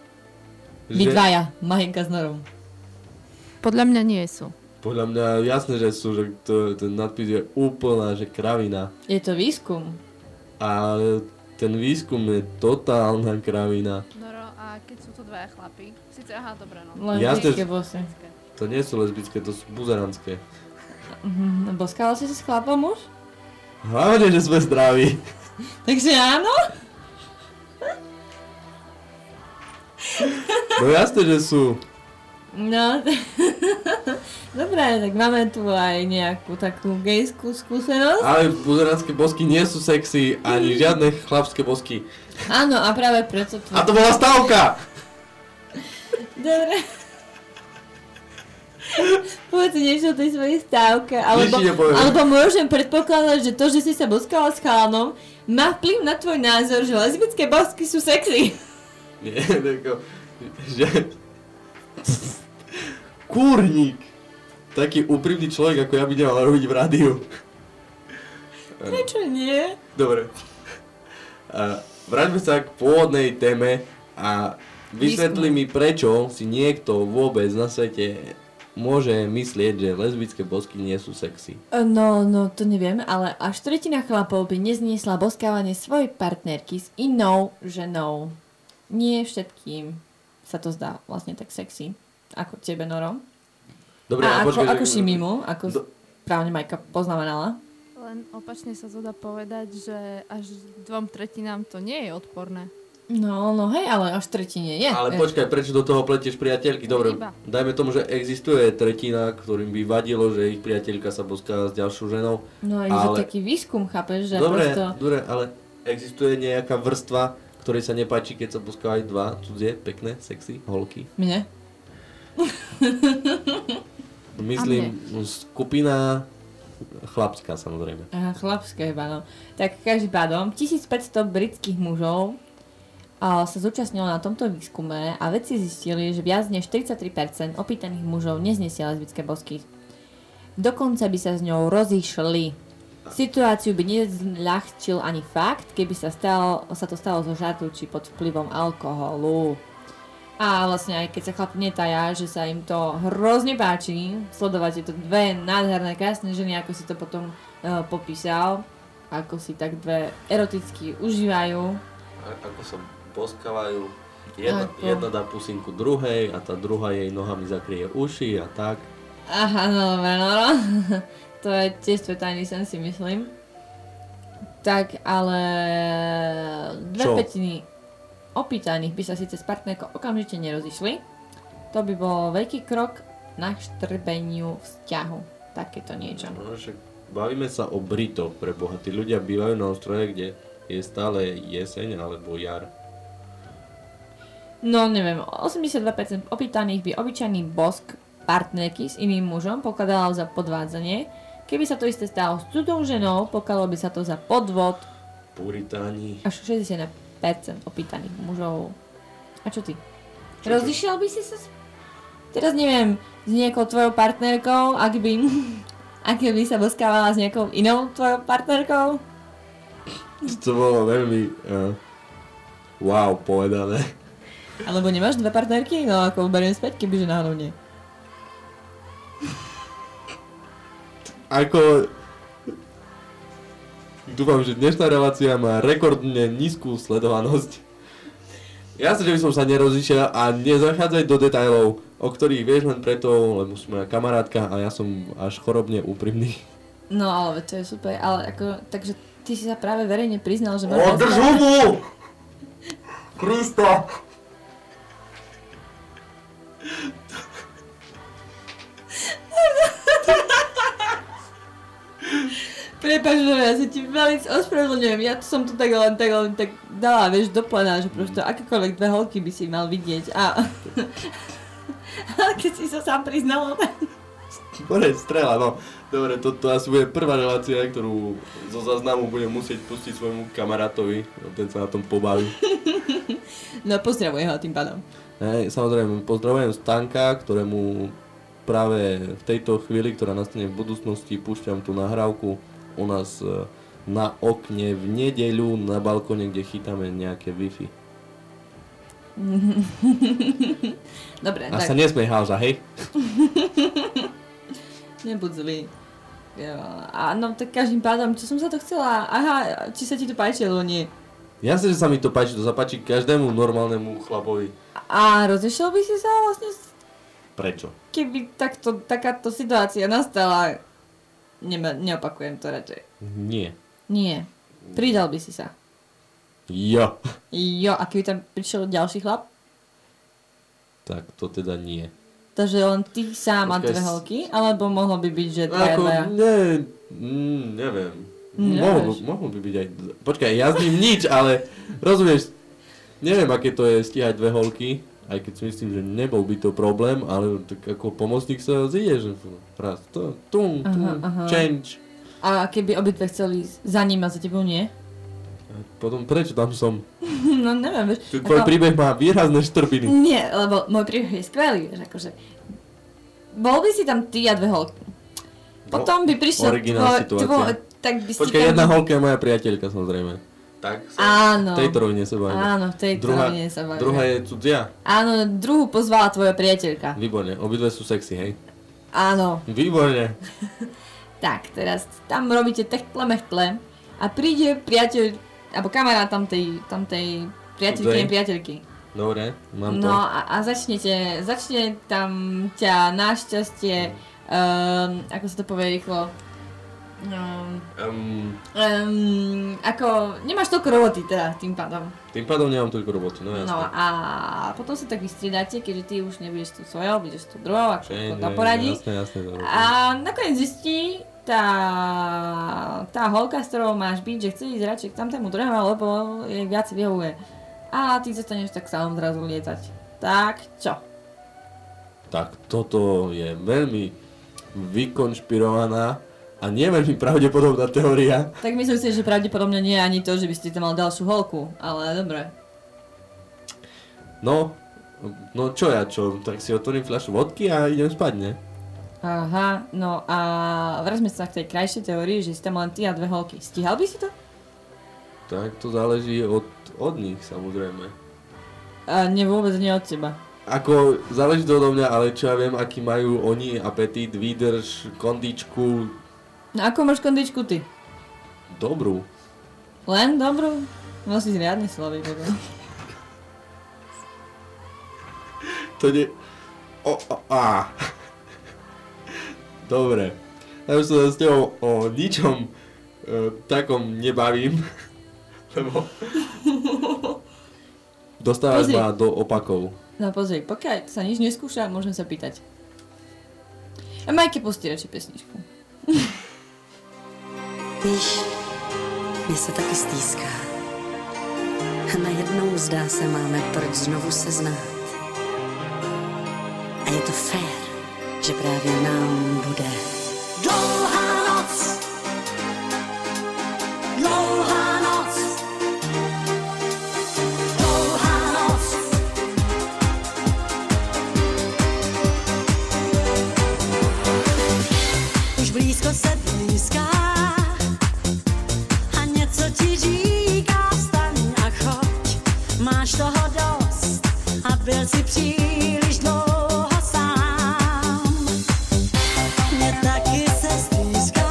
Vy Že- dvaja, Majenka s Norom. Podľa mňa nie sú. Podľa mňa jasné, že sú, že to, ten nadpis je úplná, že kravina. Je to výskum. A ten výskum je totálna kravina. Noro, a keď sú to dvaja chlapí? Sice, aha, dobre, no. Jasne, Lesbické že- bosy. To nie sú lesbické, to sú buzeranské. Mhm. Boskala si sa s chlapom už? Hlavne, že sme zdraví. Takže áno? No jasné, že sú. No, dobre, tak máme tu aj nejakú takú gejskú skúsenosť. Ale buzeranské bosky nie sú sexy, ani žiadne chlapské bosky. Áno, a práve preto tu... A to bola stavka! Dobre. Povedz niečo o tej svojej stávke, alebo, Nič ti nepoviem. alebo môžem predpokladať, že to, že si sa boskala s chalanom, má vplyv na tvoj názor, že lesbické bosky sú sexy. Nie, tako, že... Kúrnik! Taký úprimný človek, ako ja by nemal robiť v rádiu. Prečo nie? Dobre. A vráťme sa k pôvodnej téme a vysvetli mi, prečo si niekto vôbec na svete môže myslieť, že lesbické bosky nie sú sexy. No, no, to neviem, ale až tretina chlapov by nezniesla boskávanie svojej partnerky s inou ženou. Nie všetkým sa to zdá vlastne tak sexy, ako tebe, Noro. Dobre, A ako, počkaj, ako že- Šimimu, ako Do- správne Majka poznamenala. Len opačne sa to dá povedať, že až dvom tretinám to nie je odporné. No, no hej, ale až tretine je. Ale počkaj, prečo do toho pletieš priateľky? Dobre, Iba. dajme tomu, že existuje tretina, ktorým by vadilo, že ich priateľka sa boská s ďalšou ženou. No a je ale- to taký výskum, chápeš, že Dobre, prosto... dobre, ale existuje nejaká vrstva, ktorej sa nepáči, keď sa boskávajú dva cudzie, pekné, sexy, holky. Mne? Myslím, skupina chlapská samozrejme. Aha, chlapské iba, no. Tak každopádom, tisícpäťsto britských mužov a, sa zúčastnilo na tomto výskume a vedci zistili, že viac než štyridsaťtri percent opýtaných mužov neznesia lesbické bosky. Dokonca by sa s ňou rozišli. Situáciu by nezľahčil ani fakt, keby sa, stalo, sa to stalo zo žartu či pod vplyvom alkoholu. A vlastne aj keď sa chlapi netaja, že sa im to hrozne páči, sledovať tieto dve nádherné, krásne ženy, ako si to potom uh, popísal, ako si tak dve eroticky užívajú a- ako sa boskávajú. Jedna, Ako? jedna dá pusinku druhej a tá druhá jej nohami zakrie uši a tak. Aha, no dobre, no, no. To je tiež tvoj tajný sen, si myslím. Tak, ale dve Čo? pätiny opýtaných by sa síce s partnerkou okamžite nerozišli. To by bol veľký krok na štrbeniu vzťahu. Takéto niečo. No, však bavíme sa o Britoch, pre Boha. Tí ľudia bývajú na ostrove, kde je stále jeseň alebo jar. No neviem, osemdesiatdva percent opýtaných by obyčajný bosk partnerky s iným mužom pokladalo za podvádzanie. Keby sa to isté stalo s cudzou ženou, pokladalo by sa to za podvod. Puritáni. Až šesťdesiat percent opýtaných mužov. A čo ty? Rozišiel by si sa s... Teraz neviem, s nejakou tvojou partnerkou, ak by... ak by sa boskávala s nejakou inou tvojou partnerkou? To bolo veľmi uh, wow povedané. Alebo nemáš dve partnerky? No ako beriem späť, kebyže náhodou nie. Ako... Dúfam, že dnešná relácia má rekordne nízku sledovanosť. Jasne, že by som sa nerozišiel a nezachádzaj do detailov, o ktorých vieš len preto, lebo si moja kamarátka a ja som až chorobne úprimný. No ale to je super, ale ako... Takže ty si sa práve verejne priznal, že O, drž hubu! Krista! Prepáč, že ja sa ti veľmi ospravedlňujem, ja to som to tak len tak, len tak dala, vieš, do plena, že prosto akékoľvek dve holky by si mal vidieť a... Ale keď si sa sám priznal, tak... Konec strela, no. Dobre, toto asi bude prvá relácia, ktorú zo záznamu budem musieť pustiť svojmu kamarátovi, ten sa na tom pobaví. No pozdravujem ho tým pádom. Hej, samozrejme, pozdravujem Stanka, ktorému práve v tejto chvíli, ktorá nastane v budúcnosti, púšťam tú nahrávku u nás e, na okne v nedeľu na balkóne, kde chytáme nejaké Wi-Fi. Dobre, A tak sa nesmej Halža, hej? nebuď zlý. Jo, a no tak každým pádom, čo som sa to chcela, aha, či sa ti to páči, alebo nie. Jasne, že sa mi to páči, to zapáči každému normálnemu chlapovi. A rozišiel by si sa vlastne, s- Prečo? keby takto, takáto situácia nastala, Neme, neopakujem to radšej. Nie. Nie. Pridal by si sa. Jo. Jo, a keby tam prišiel ďalší chlap? Tak to teda nie. Takže len ty sám a Počkaj, dve s- holky? Alebo mohlo by byť, že dvaja, Ako, dvaja? ne, mm, neviem. Nevieš. Mohol, mohol by byť aj... Počkaj, ja s ním nič, ale rozumieš, neviem, aké to je stíhať dve holky, aj keď si myslím, že nebol by to problém, ale tak ako pomocník sa zíde, že raz to, tum, tum, Aha, aha. change. A keby obidve chceli za ním a za tebou nie? A potom prečo tam som? No neviem, vieš. Ten tvoj príbeh má výrazné štrbiny. Nie, lebo môj príbeh je skvelý, vieš, akože. Bol by si tam ty a dve holky. Potom by prišiel originál situácia. tak by si Počkaj, tam... jedna holka je moja priateľka, samozrejme. Tak sa Áno. v tejto rovine sa bavíme. Áno, v tejto Druhá, rovine sa bavíme. druhá je cudzia. Áno, druhú pozvala tvoja priateľka. Výborne, obidve sú sexy, hej? Áno. Výborne. Tak, teraz tam robíte techtle mechtle a príde priateľ, alebo kamarát tamtej, tamtej priateľky, Cudzej. priateľky. Dobre, mám to. No a, a začnete, začne tam ťa našťastie, um, ako sa to povie rýchlo, um, Um, um, ako, nemáš toľko roboty teda tým pádom. tým pádom nemám toľko roboty, no jasne. No a potom sa tak vystriedáte, keďže ty už nebudeš tu svojou, budeš tu druhou, ako Change, to poradí. Jasné, jasné. Dobre. A nakoniec zistí tá, tá holka, s ktorou máš byť, že chce ísť radšej k tamtému druhému, lebo jej viac vyhovuje. A ty zostaneš tak sám zrazu lietať. Tak čo? Tak toto je veľmi vykonšpirovaná a nie veľmi pravdepodobná teória. Tak myslím si, že pravdepodobne nie je ani to, že by ste tam mal ďalšiu holku, ale dobre. No, no čo ja čo, tak si otvorím fľašu vodky a idem spať, ne? Aha, no a vráťme sa k tej krajšej teórii, že si tam len ty a dve holky. Stíhal by si to? Tak to záleží od, od nich, samozrejme. A nie, vôbec nie od teba. Ako, záleží to odo mňa, ale čo ja viem, aký majú oni apetít, výdrž, kondičku, No ako máš kondičku ty? dobrú. Len dobrú? Musíš riadny slovy, bebe. To nie... O, o, á. Dobre. Ja už sa s tebou o ničom e, takom nebavím, lebo dostávaš Pozri. ma do opakov. No pozri, pokiaľ sa nič neskúša, môžem sa pýtať. A Majke pustí radšej pesničku. Víš, mě se taky stýská. A najednou zdá se máme proč znovu se znát. A je to fér, že právě nám bude dlouhá noc. Dlouhá noc. Dlouhá noc. Už blízko se blízká a něco ti říká, staň a choď. Máš toho dost a byl si příliš dlouho sám. Mě taky se stýská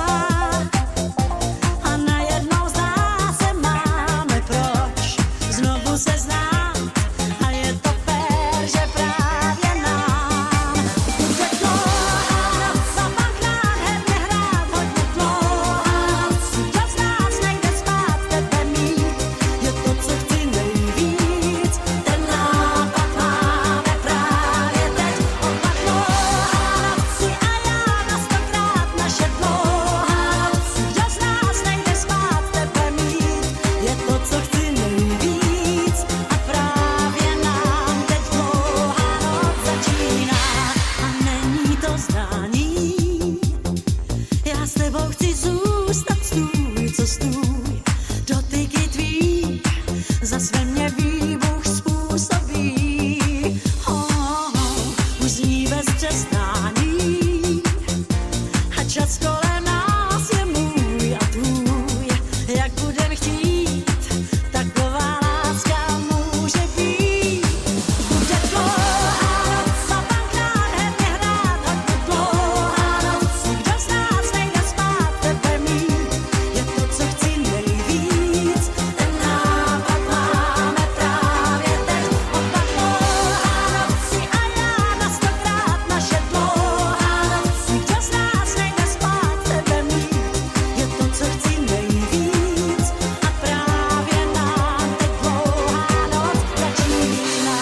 a najednou zdá se máme proč znovu se znát. A je to fér, že právě nám bude dlouhá noc a pak nádherně hrát hodně dlouhá noc. Kdo z nás nejde spát, tebe mít, je to, co chci nejvíc. Ten nápad máme právě teď. Opak dlouhá noc, ty a já na stokrát naše dlouhá noc. Kdo z nás nejde spát, tebe mít, je to, co chci nejvíc. A právě nám teď dlouhá noc začíná. A není to zdání, já s tebou chci zůstat, stůj, co stůj. Dotyky tvý zas ve mně výbuch způsobí. Oh, už zní bez přestání a čas kolem nás je můj a tvůj. Jak budem chtít, taková láska může být. Bude dlouhá noc a pak nádherně hrát hodně dlouhá noc. Kdo z nás nejde spát, tebe mít, je to, co chci nejvíc. Ten nápad máme právě teď. Opak dlouhá noc, ty a já na stokrát naše dlouhá noc. Kdo z nás nejde spát, tebe mít, je to, co chci nejvíc. A právě nám teď dlouhá noc začíná.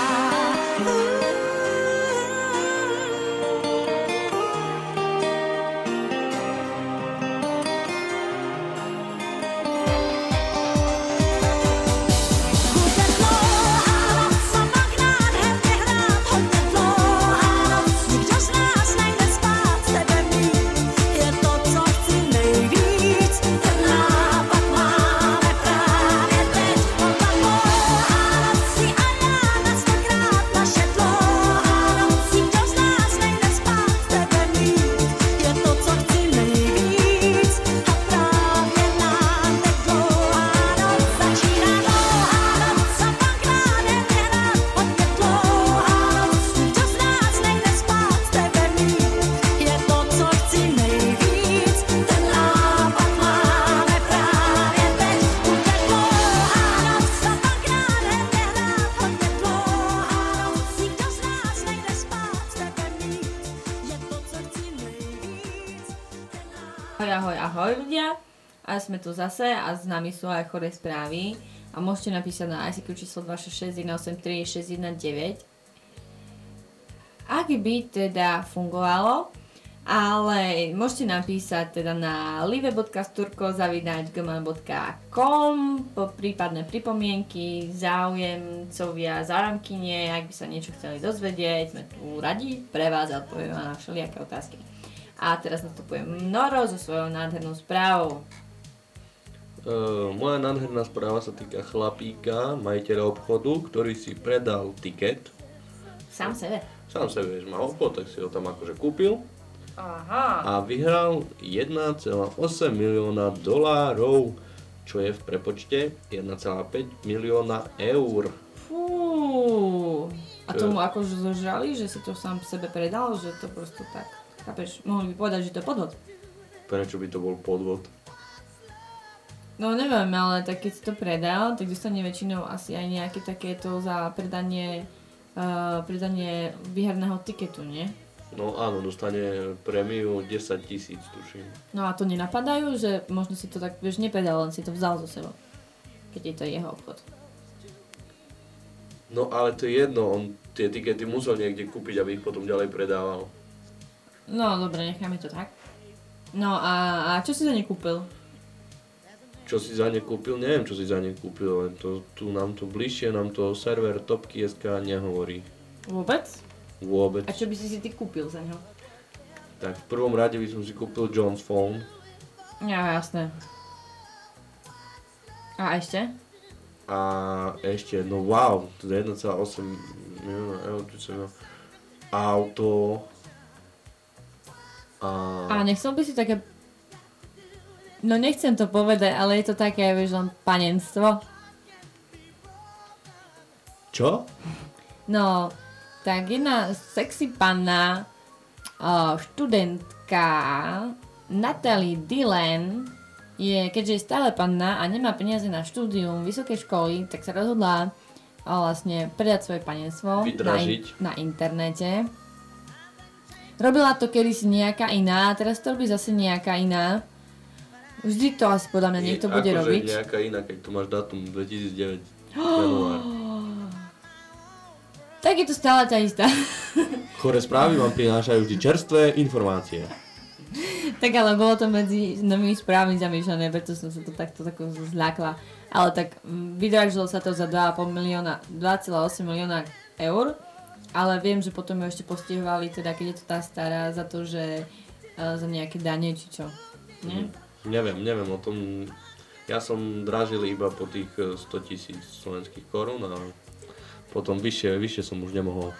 Bude dlouhá noc a pak nádherně hrát hodně dlouhá noc. Nikdo z nás nejde spát, tebe mít, je to, co chci nejvíc. Ten nápad máme právě teď. Opak dlouhá noc, ty a já na stokrát naše dlouhá noc. Nikdo z nás nejde spát, tebe mít, je to, co chci nejvíc. A právě nám teď dlouhá noc začíná. Dlouhá noc a pak nádherně hrát hodně dlouhá noc. Nikdo z nás nejde spát, tebe mít, je to, co chci nejvíc. Ten nápad máme právě teď. Bude dlouhá noc a pak nádherně hrát hodně dlouhá noc. Nikdo z nás nejde spát, tebe mít, je to, co chci nejvíc. Ahoj, ahoj, ahoj ľudia. A sme tu zase a s nami sú aj choré správy. A môžete napísať na í cé ká číslo dva šesť šesť jeden osem tri šesť jeden deväť. Ak by teda fungovalo, ale môžete napísať teda na live bodka sturko zavináč gmail bodka com po prípadné pripomienky, záujemcovia, záramkynie, ak by sa niečo chceli dozvedieť, sme tu radi pre vás a odpovieme na všelijaké otázky. A teraz nastupuje Noro so svojou nádhernou správou. Uh, moja nádherná správa sa týka chlapíka, majiteľa obchodu, ktorý si predal tiket. Sám sebe. Sám sebe, vieš, má obchod, tak si ho tam akože kúpil Aha. a vyhral jeden celá osem milióna dolárov, čo je v prepočte jeden celá päť milióna eur. Fú. A tomu akože zožrali, že si to sám sebe predal, že to prosto tak. Chápeš, mohli by povedať, že to je podvod. Prečo by to bol podvod? No neviem, ale tak keď si to predal, tak dostane väčšinou asi aj nejaké takéto za predanie, uh, predanie výherného tiketu, nie? No áno, dostane prémiu desať tisíc, tuším. No a to nenapadajú, že možno si to tak, vieš, nepredal, len si to vzal zo sebou. Keď je to jeho obchod. No ale to je jedno, on tie tikety musel niekde kúpiť, aby ich potom ďalej predával. No dobre, necháme to tak. No a, a čo si za ne kúpil? Čo si za ne kúpil? Neviem, čo si za ne kúpil, len to, tu nám to bližšie, nám to server topky bodka es ká nehovorí. Vôbec? Vôbec. A čo by si si ty kúpil za ňo? Tak v prvom rade by som si kúpil John's Phone. Ja, jasné. A ešte? A ešte, no wow, to je jeden celá osem milióna eur, tu som mal auto. A... A nechcel by si také... No nechcem to povedať, ale je to také, vieš, len panenstvo. Čo? No, tak jedna sexy panna, uh, študentka Natalie Dylan, je, keďže je stále panna a nemá peniaze na štúdium vysokej školy, tak sa rozhodla uh, vlastne predať svoje panenstvo na, in- na internete. Robila to kedysi nejaká iná, teraz to robí zase nejaká iná. Vždy to asi podľa mňa niekto bude akože robiť. nejaká iná, keď tu máš dátum dvetisícdeväť január. Tak je to stále tá istá. Chore správy vám prinášajú vždy čerstvé informácie. Tak ale bolo to medzi novými správami zamýšľané, preto som sa to takto tako zľakla. Ale tak mm, vydražilo sa to za dva a pol milióna, dva celé osem milióna eur. Ale viem, že potom ju ešte postihovali, teda keď je to tá stará, za to, že uh, za nejaké dane či čo. Nie? Mhm. Neviem, neviem o tom. Ja som dražil iba po tých sto tisíc slovenských korún a potom vyššie, vyššie som už nemohol.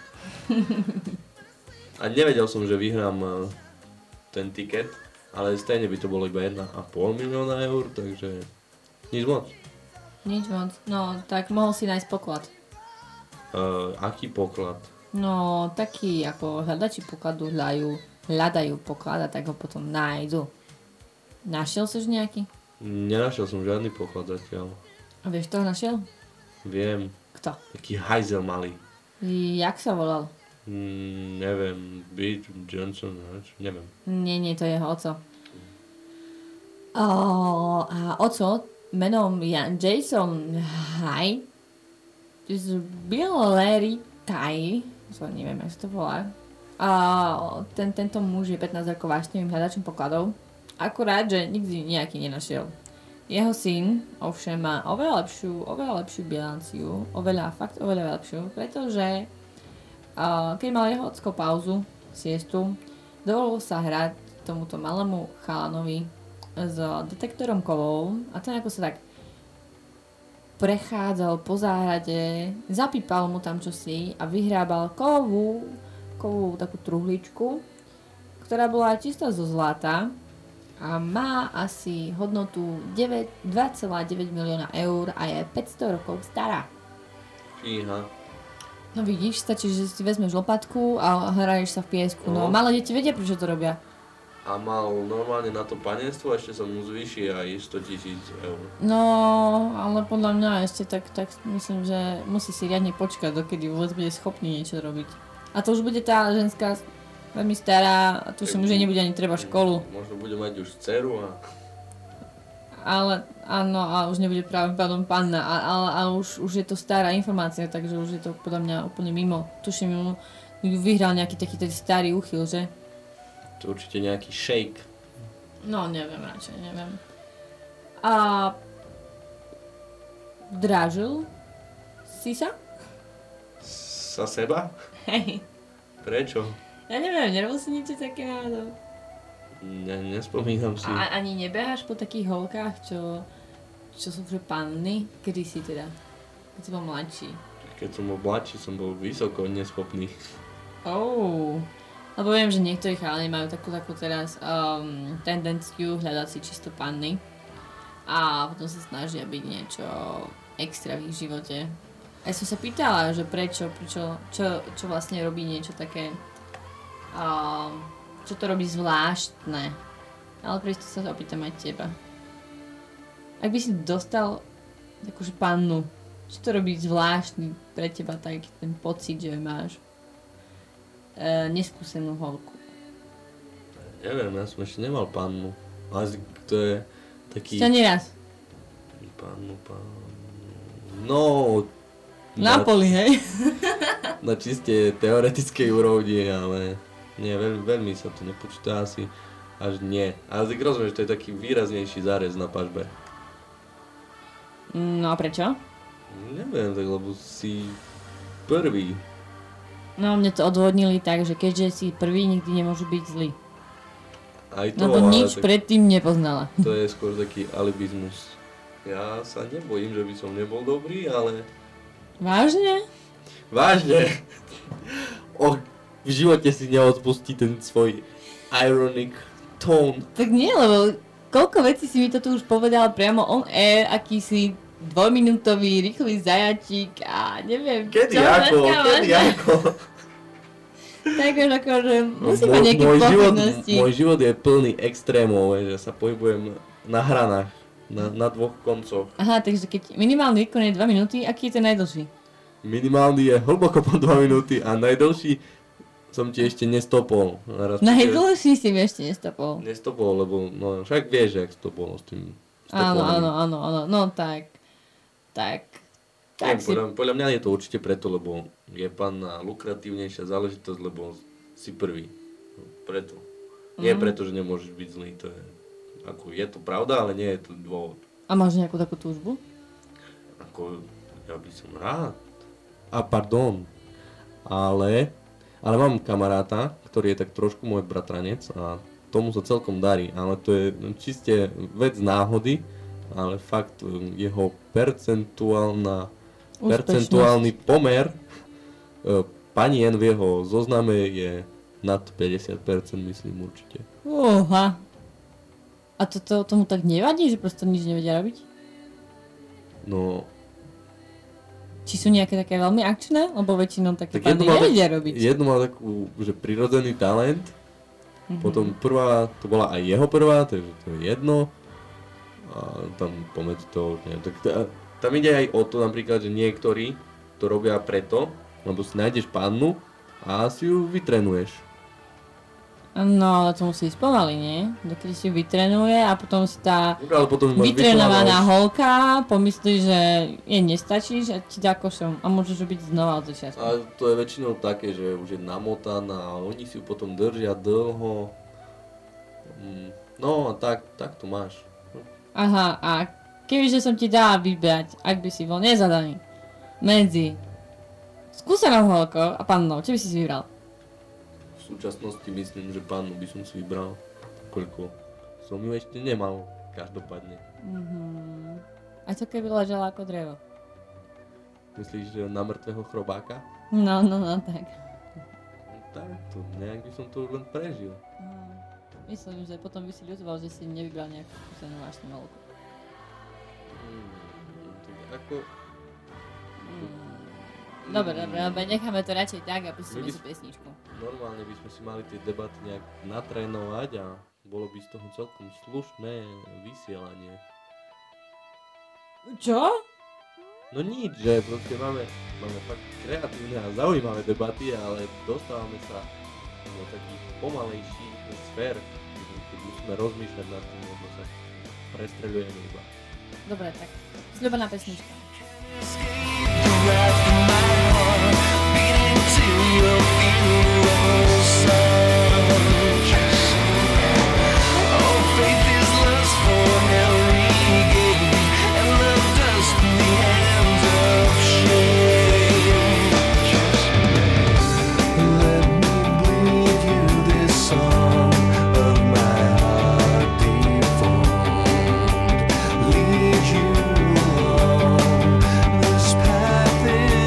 A nevedel som, že vyhrám ten tiket, ale stejne by to bolo iba jeden a pol milióna eur, takže nič moc. Nič moc. No, tak mohol si nájsť poklad. Uh, aký poklad? No, taký ako hľadači pokladu hľadajú, hľadajú poklad a tak ho potom nájdu. Našiel si už nejaký? Nenašiel som žiadny poklad zatiaľ. A vieš, kto ho našiel? Viem. Kto? Taký hajzel malý. Jak sa volal? Mm, neviem, Beat Johnson, neviem. Nie, nie, to je jeho oco. O, a oco menom Jan Jason High zbil Larry Ty, to neviem, jak sa to volá. A ten, tento muž je pätnásť rokov vášnivým hľadačom pokladov. Akurát, že nikdy nejaký nenašiel. Jeho syn ovšem má oveľa lepšiu, oveľa lepšiu bilanciu, oveľa, fakt oveľa lepšiu, pretože uh, keď mal jeho ocko pauzu, siestu, dovolil sa hrať tomuto malému chalanovi s detektorom kovov a ten ako sa tak prechádzal po záhrade, zapípal mu tam čosi a vyhrábal kovovú, kovovú takú truhličku, ktorá bola čistá zo zlata a má asi hodnotu dva celé deväť milióna eur a je päťsto rokov stará. Fíha. No vidíš, stačí, že si vezmeš lopatku a hraješ sa v piesku. No, No. malé deti vedia, prečo to robia. A mal normálne na to panenstvo, ešte sa mu zvýši aj sto tisíc eur. No, ale podľa mňa ešte tak, tak myslím, že musí si riadne počkať, dokedy vôbec bude schopný niečo robiť. A to už bude tá ženská veľmi stará, a tuším, že nebude ani treba školu. Možno bude mať už dceru a... Ale áno, a už nebude práve pádom panna, a, ale, ale už, už je to stará informácia, takže už je to podľa mňa úplne mimo. Tuším, ju, ju vyhral nejaký taký ten starý úchyl, že? To určite nejaký shake. No, neviem, radšej neviem. A... Dražil si sa? Sa seba? Hej. Prečo? Ja neviem, nerobil si niečo také náhodou? Ne, nespomínam si. A ani nebeháš po takých holkách, čo, čo sú že panny? Kedy si teda? Keď si bol mladší. Keď som bol mladší, som bol vysoko neschopný. Oh. Lebo viem, že niektorí chalani majú takú, takú teraz um, tendenciu hľadať si čisto panny. A potom sa snažia byť niečo extra v ich živote. A ja som sa pýtala, že prečo, prečo čo, čo vlastne robí niečo také... Um, čo to robí zvláštne. Ale preto sa opýtam aj teba. ak by si dostal takúže pannu, čo to robí zvláštny pre teba taký ten pocit, že máš e, neskúsenú holku? Neviem, ja som ešte nemal pannu. Ale to je taký... Čo ani raz? Pannu, pannu... No... Na poli, hej? Na čiste teoretickej úrovni, ale... Nie, veľmi, veľmi sa to nepočíta asi. Až nie. Ale tak rozumiem, že to je taký výraznejší zárez na pažbe. No a prečo? Neviem, tak lebo si prvý. No mne to odvodnili tak, že keďže si prvý, nikdy nemôžu byť zlý. Aj to, Lebo ale nič tak predtým nepoznala. to je skôr taký alibizmus. Ja sa nebojím, že by som nebol dobrý, ale... Vážne? Vážne! O, v živote si neodpustí ten svoj ironic tone. Tak nie, lebo koľko vecí si mi to tu už povedal priamo on air, akýsi dvojminútový rýchly zajačík a neviem Kedy čo. ako? dneska Kedy máš. ako? Tak už akože musí Môj- mať nejaké môj život, pochybnosti. môj život je plný extrémov, že sa pohybujem na hranách, na, na dvoch koncoch. Aha, takže keď minimálny výkon je dva minúty, aký je ten najdlhší? Minimálny je hlboko po dva minúty a najdlhší som ti ešte nestopol. Naraz Najdlhší si mi ešte nestopol. Nestopol, lebo no, však vieš, jak to bolo s tým Áno, stopovaním. áno, áno, áno, no tak, tak, Tak, tak si, podľa, podľa mňa je to určite preto, lebo je panna lukratívnejšia záležitosť, lebo si prvý. Preto. Nie Mhm. preto, že nemôžeš byť zlý, to je, ako, je to pravda, ale nie je to dôvod. a máš nejakú takú túžbu? Ako, ja by som rád. A pardon, ale, ale mám kamaráta, ktorý je tak trošku môj bratranec a tomu sa celkom darí, ale to je čiste vec náhody, ale fakt jeho percentuálna, Úspešnosť. percentuálny pomer e, panien v jeho zozname je nad päťdesiat percent, myslím určite. Uha. A to, to tomu tak nevadí, že prosto nič nevedia robiť? No, Či sú nejaké také veľmi akčné? Lebo väčšinou také tak jednu panny má, nevedia robiť. jednu má takú, že prirodzený talent, Mhm. potom prvá, to bola aj jeho prvá, takže to je jedno. A tam pomedzi to, neviem, tak ta, tam ide aj o to napríklad, že niektorí to robia preto, lebo si nájdeš pannu a si ju vytrenuješ. No, ale to musí ísť pomaly, nie? Dokedy si ju vytrenuje a potom si tá Dobre, ale potom máš vytrenovaná vychovaná holka pomyslí, že jej nestačíš a ti dá košom a môžeš robiť znova od začiatku. A to je väčšinou také, že už je namotaná a oni si ju potom držia dlho. Mm, No a tak, tak to máš. Aha, a kebyže som ti dala vybrať, ak by si bol nezadaný medzi skúsenou holkou a pannou, čo by si si vybral? V súčasnosti myslím, že pannu by som si vybral, koľko som ju ešte nemal, každopádne. Mhm. A čo keby ležala ako drevo? Myslíš, že na mŕtvého chrobáka? No, no, no, tak. Tak, to nejak by som to len prežil. Mm. Myslím, že potom by si ľutoval, že si nevybral nejakú skúsenú vážnu holku. Hmm, tak ako... Dobre, dobre, dobre, necháme to radšej tak a pustíme My by si s- pesničku. Normálne by sme si mali tie debaty nejak natrénovať a bolo by z toho celkom slušné vysielanie. Čo? No nič, že proste máme, máme fakt kreatívne a zaujímavé debaty, ale dostávame sa do takých pomalejších sfér, keď musíme rozmýšľať nad tým, lebo sa prestreľujeme iba. Dobre, tak. Sľubená pesnička. Let me breathe you this song of my heart deformed. Lead you along this path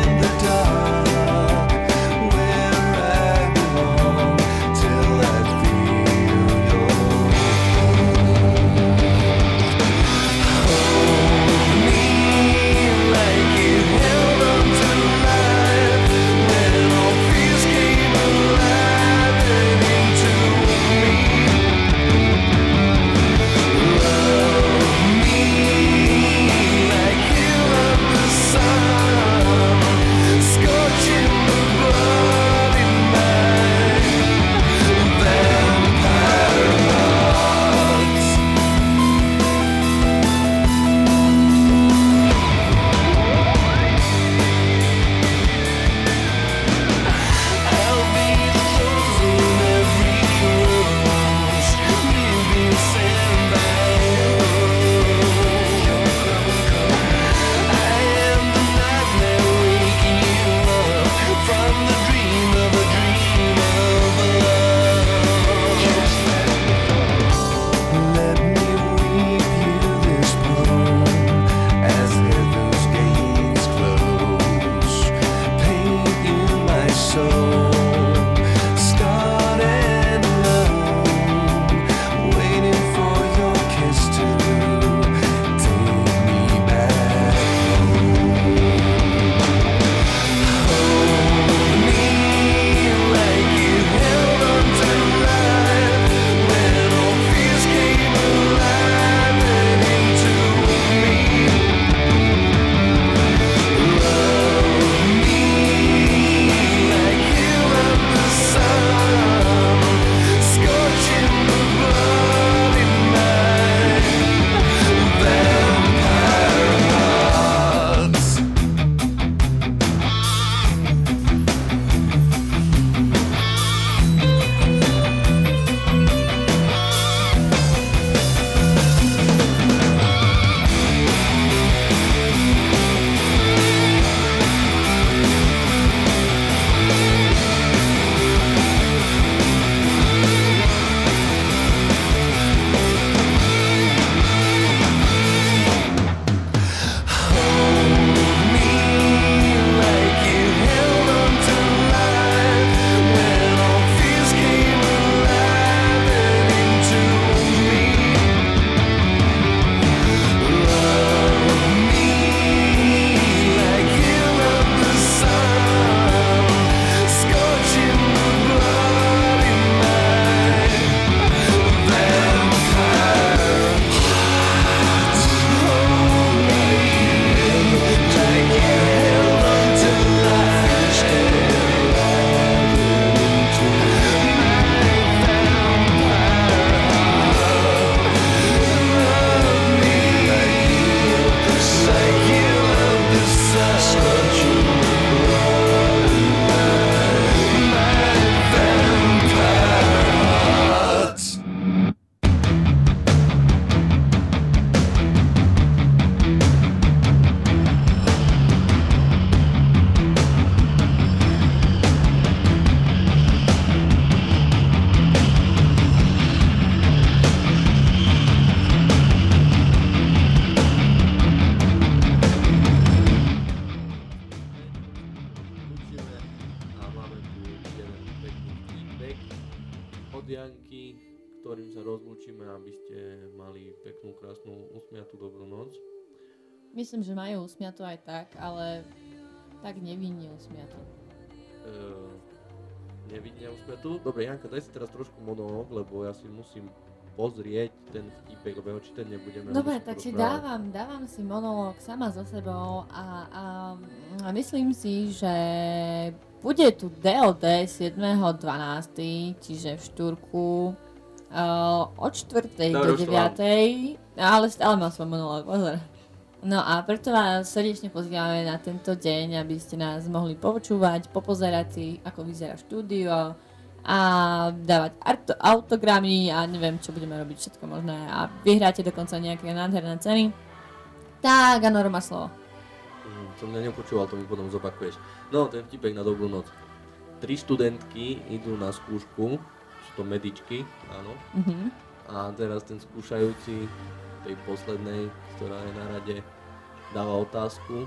od Janky, ktorým sa rozlúčime, aby ste mali peknú, krásnu, usmiatú dobrú noc. Myslím, že majú usmiatu aj tak, ale tak nevinne usmiatu. Uh, nevidne usmiatú. Dobre, Janka, daj si teraz trošku monológ, lebo ja si musím pozrieť ten vtipek, lebo ho čítať nebudeme. Dobre, takže dávam, dávam si monológ sama so sebou a, a, a myslím si, že bude tu dé ó dé siedmeho dvanásteho, čiže v Štúrku uh, od štvrtej do deviatej, ale stále mal svoj monológ, pozor. No a preto vás srdečne pozývame na tento deň, aby ste nás mohli počúvať, popozerať si, ako vyzerá štúdio a dávať auto- autogramy a neviem, čo budeme robiť, všetko možné a vyhráte dokonca nejaké nádherné ceny. Tak, áno, Roma, slovo. Mm, som mňa nepočúval, to mi potom zopakuješ. No, ten vtipek na dobrú noc. Tri študentky idú na skúšku, sú to medičky, áno. Mhm. A teraz ten skúšajúci tej poslednej, ktorá je na rade, dáva otázku.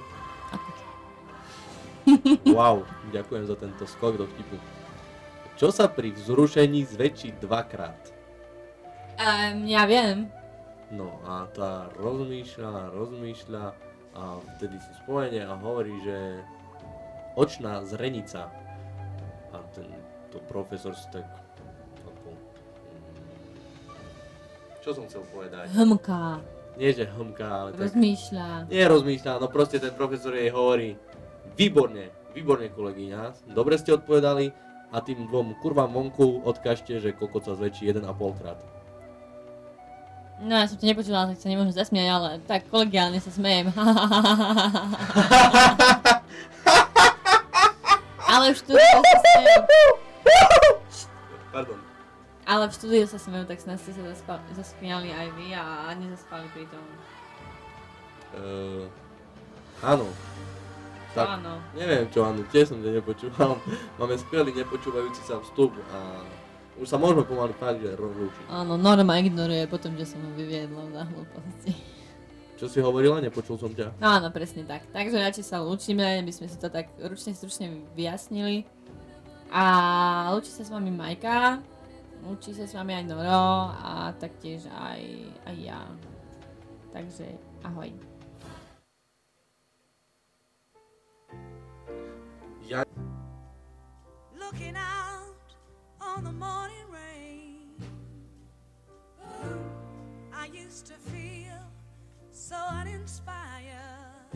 Wow, ďakujem za tento skok do vtipu. Čo sa pri vzrušení zväčší dvakrát? Um, ja viem. No a tá rozmýšľa, rozmýšľa a vtedy si spomenie a hovorí, že očná zrenica. A ten to profesor si tak... Ako, čo som chcel povedať? Hmka. Nie, že hmka, ale tak... Rozmýšľa. Nie rozmýšľa, no proste ten profesor jej hovorí výborne, výborne kolegyňa, dobre ste odpovedali a tým dvom kurvám vonku odkažte, že kokot sa zväčší jeden a pol krát. No ja som to nepočula, tak sa nemôžem zasmiať, ale tak kolegiálne sa smejem. Ale v štúdiu sa smejú. Pardon. Ale v štúdiu sa smejú, tak snad ste sa zaspa- zasmiali aj vy a nezaspali pri tom. Uh, áno. Tak, Áno. neviem čo, áno, tiež som ťa nepočúval. Máme skvelý nepočúvajúci sa vstup a už sa môžeme pomaly fakt, že rozlúčiť. Áno, Norma ignoruje potom, že som ho vyviedla za hlúposti. Čo si hovorila? Nepočul som ťa. Áno, presne tak. Takže radšej sa lúčime, aby sme si to tak ručne stručne vyjasnili. A lúči sa s vami Majka, lúči sa s vami aj Noro a taktiež aj, aj ja. Takže ahoj. Ja... Looking out on the morning rain, I used to feel so uninspired.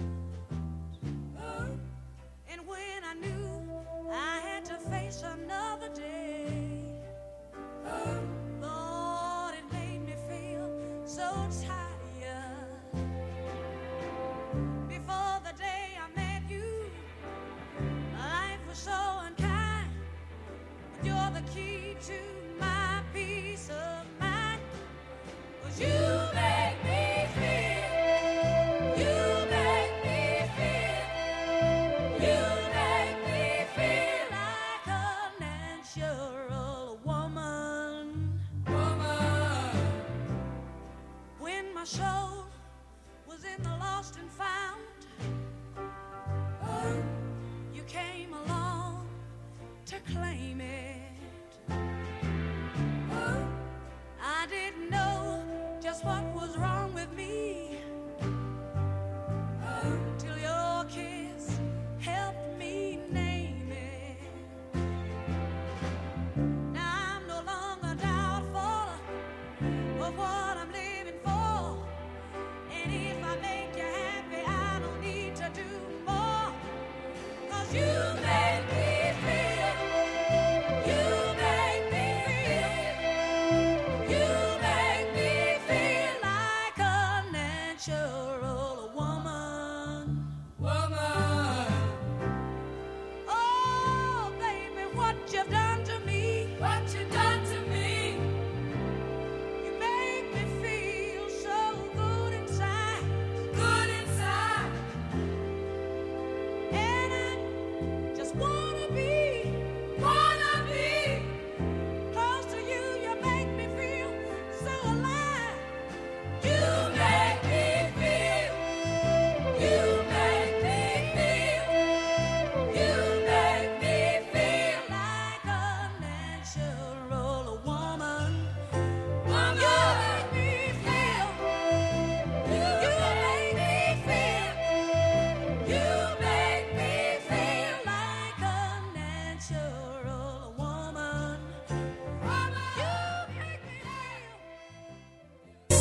And when I knew I had to face another day, Lord, it made me feel so tired. Before the day I met you, life was so unkind, but you're the key to my peace of mind. 'Cause you make me feel, you make me feel, you make me feel like a natural woman. Woman. When my soul was in the lost and found, you came along to claim it. I didn't know just what was wrong with me till your kiss helped me name it. Now I'm no longer doubtful of what I'm living for, and if I make you happy, I don't need to do more. 'Cause you make me feel, you make me feel, you make me feel like a natural woman. Woman. Oh, baby, what you've done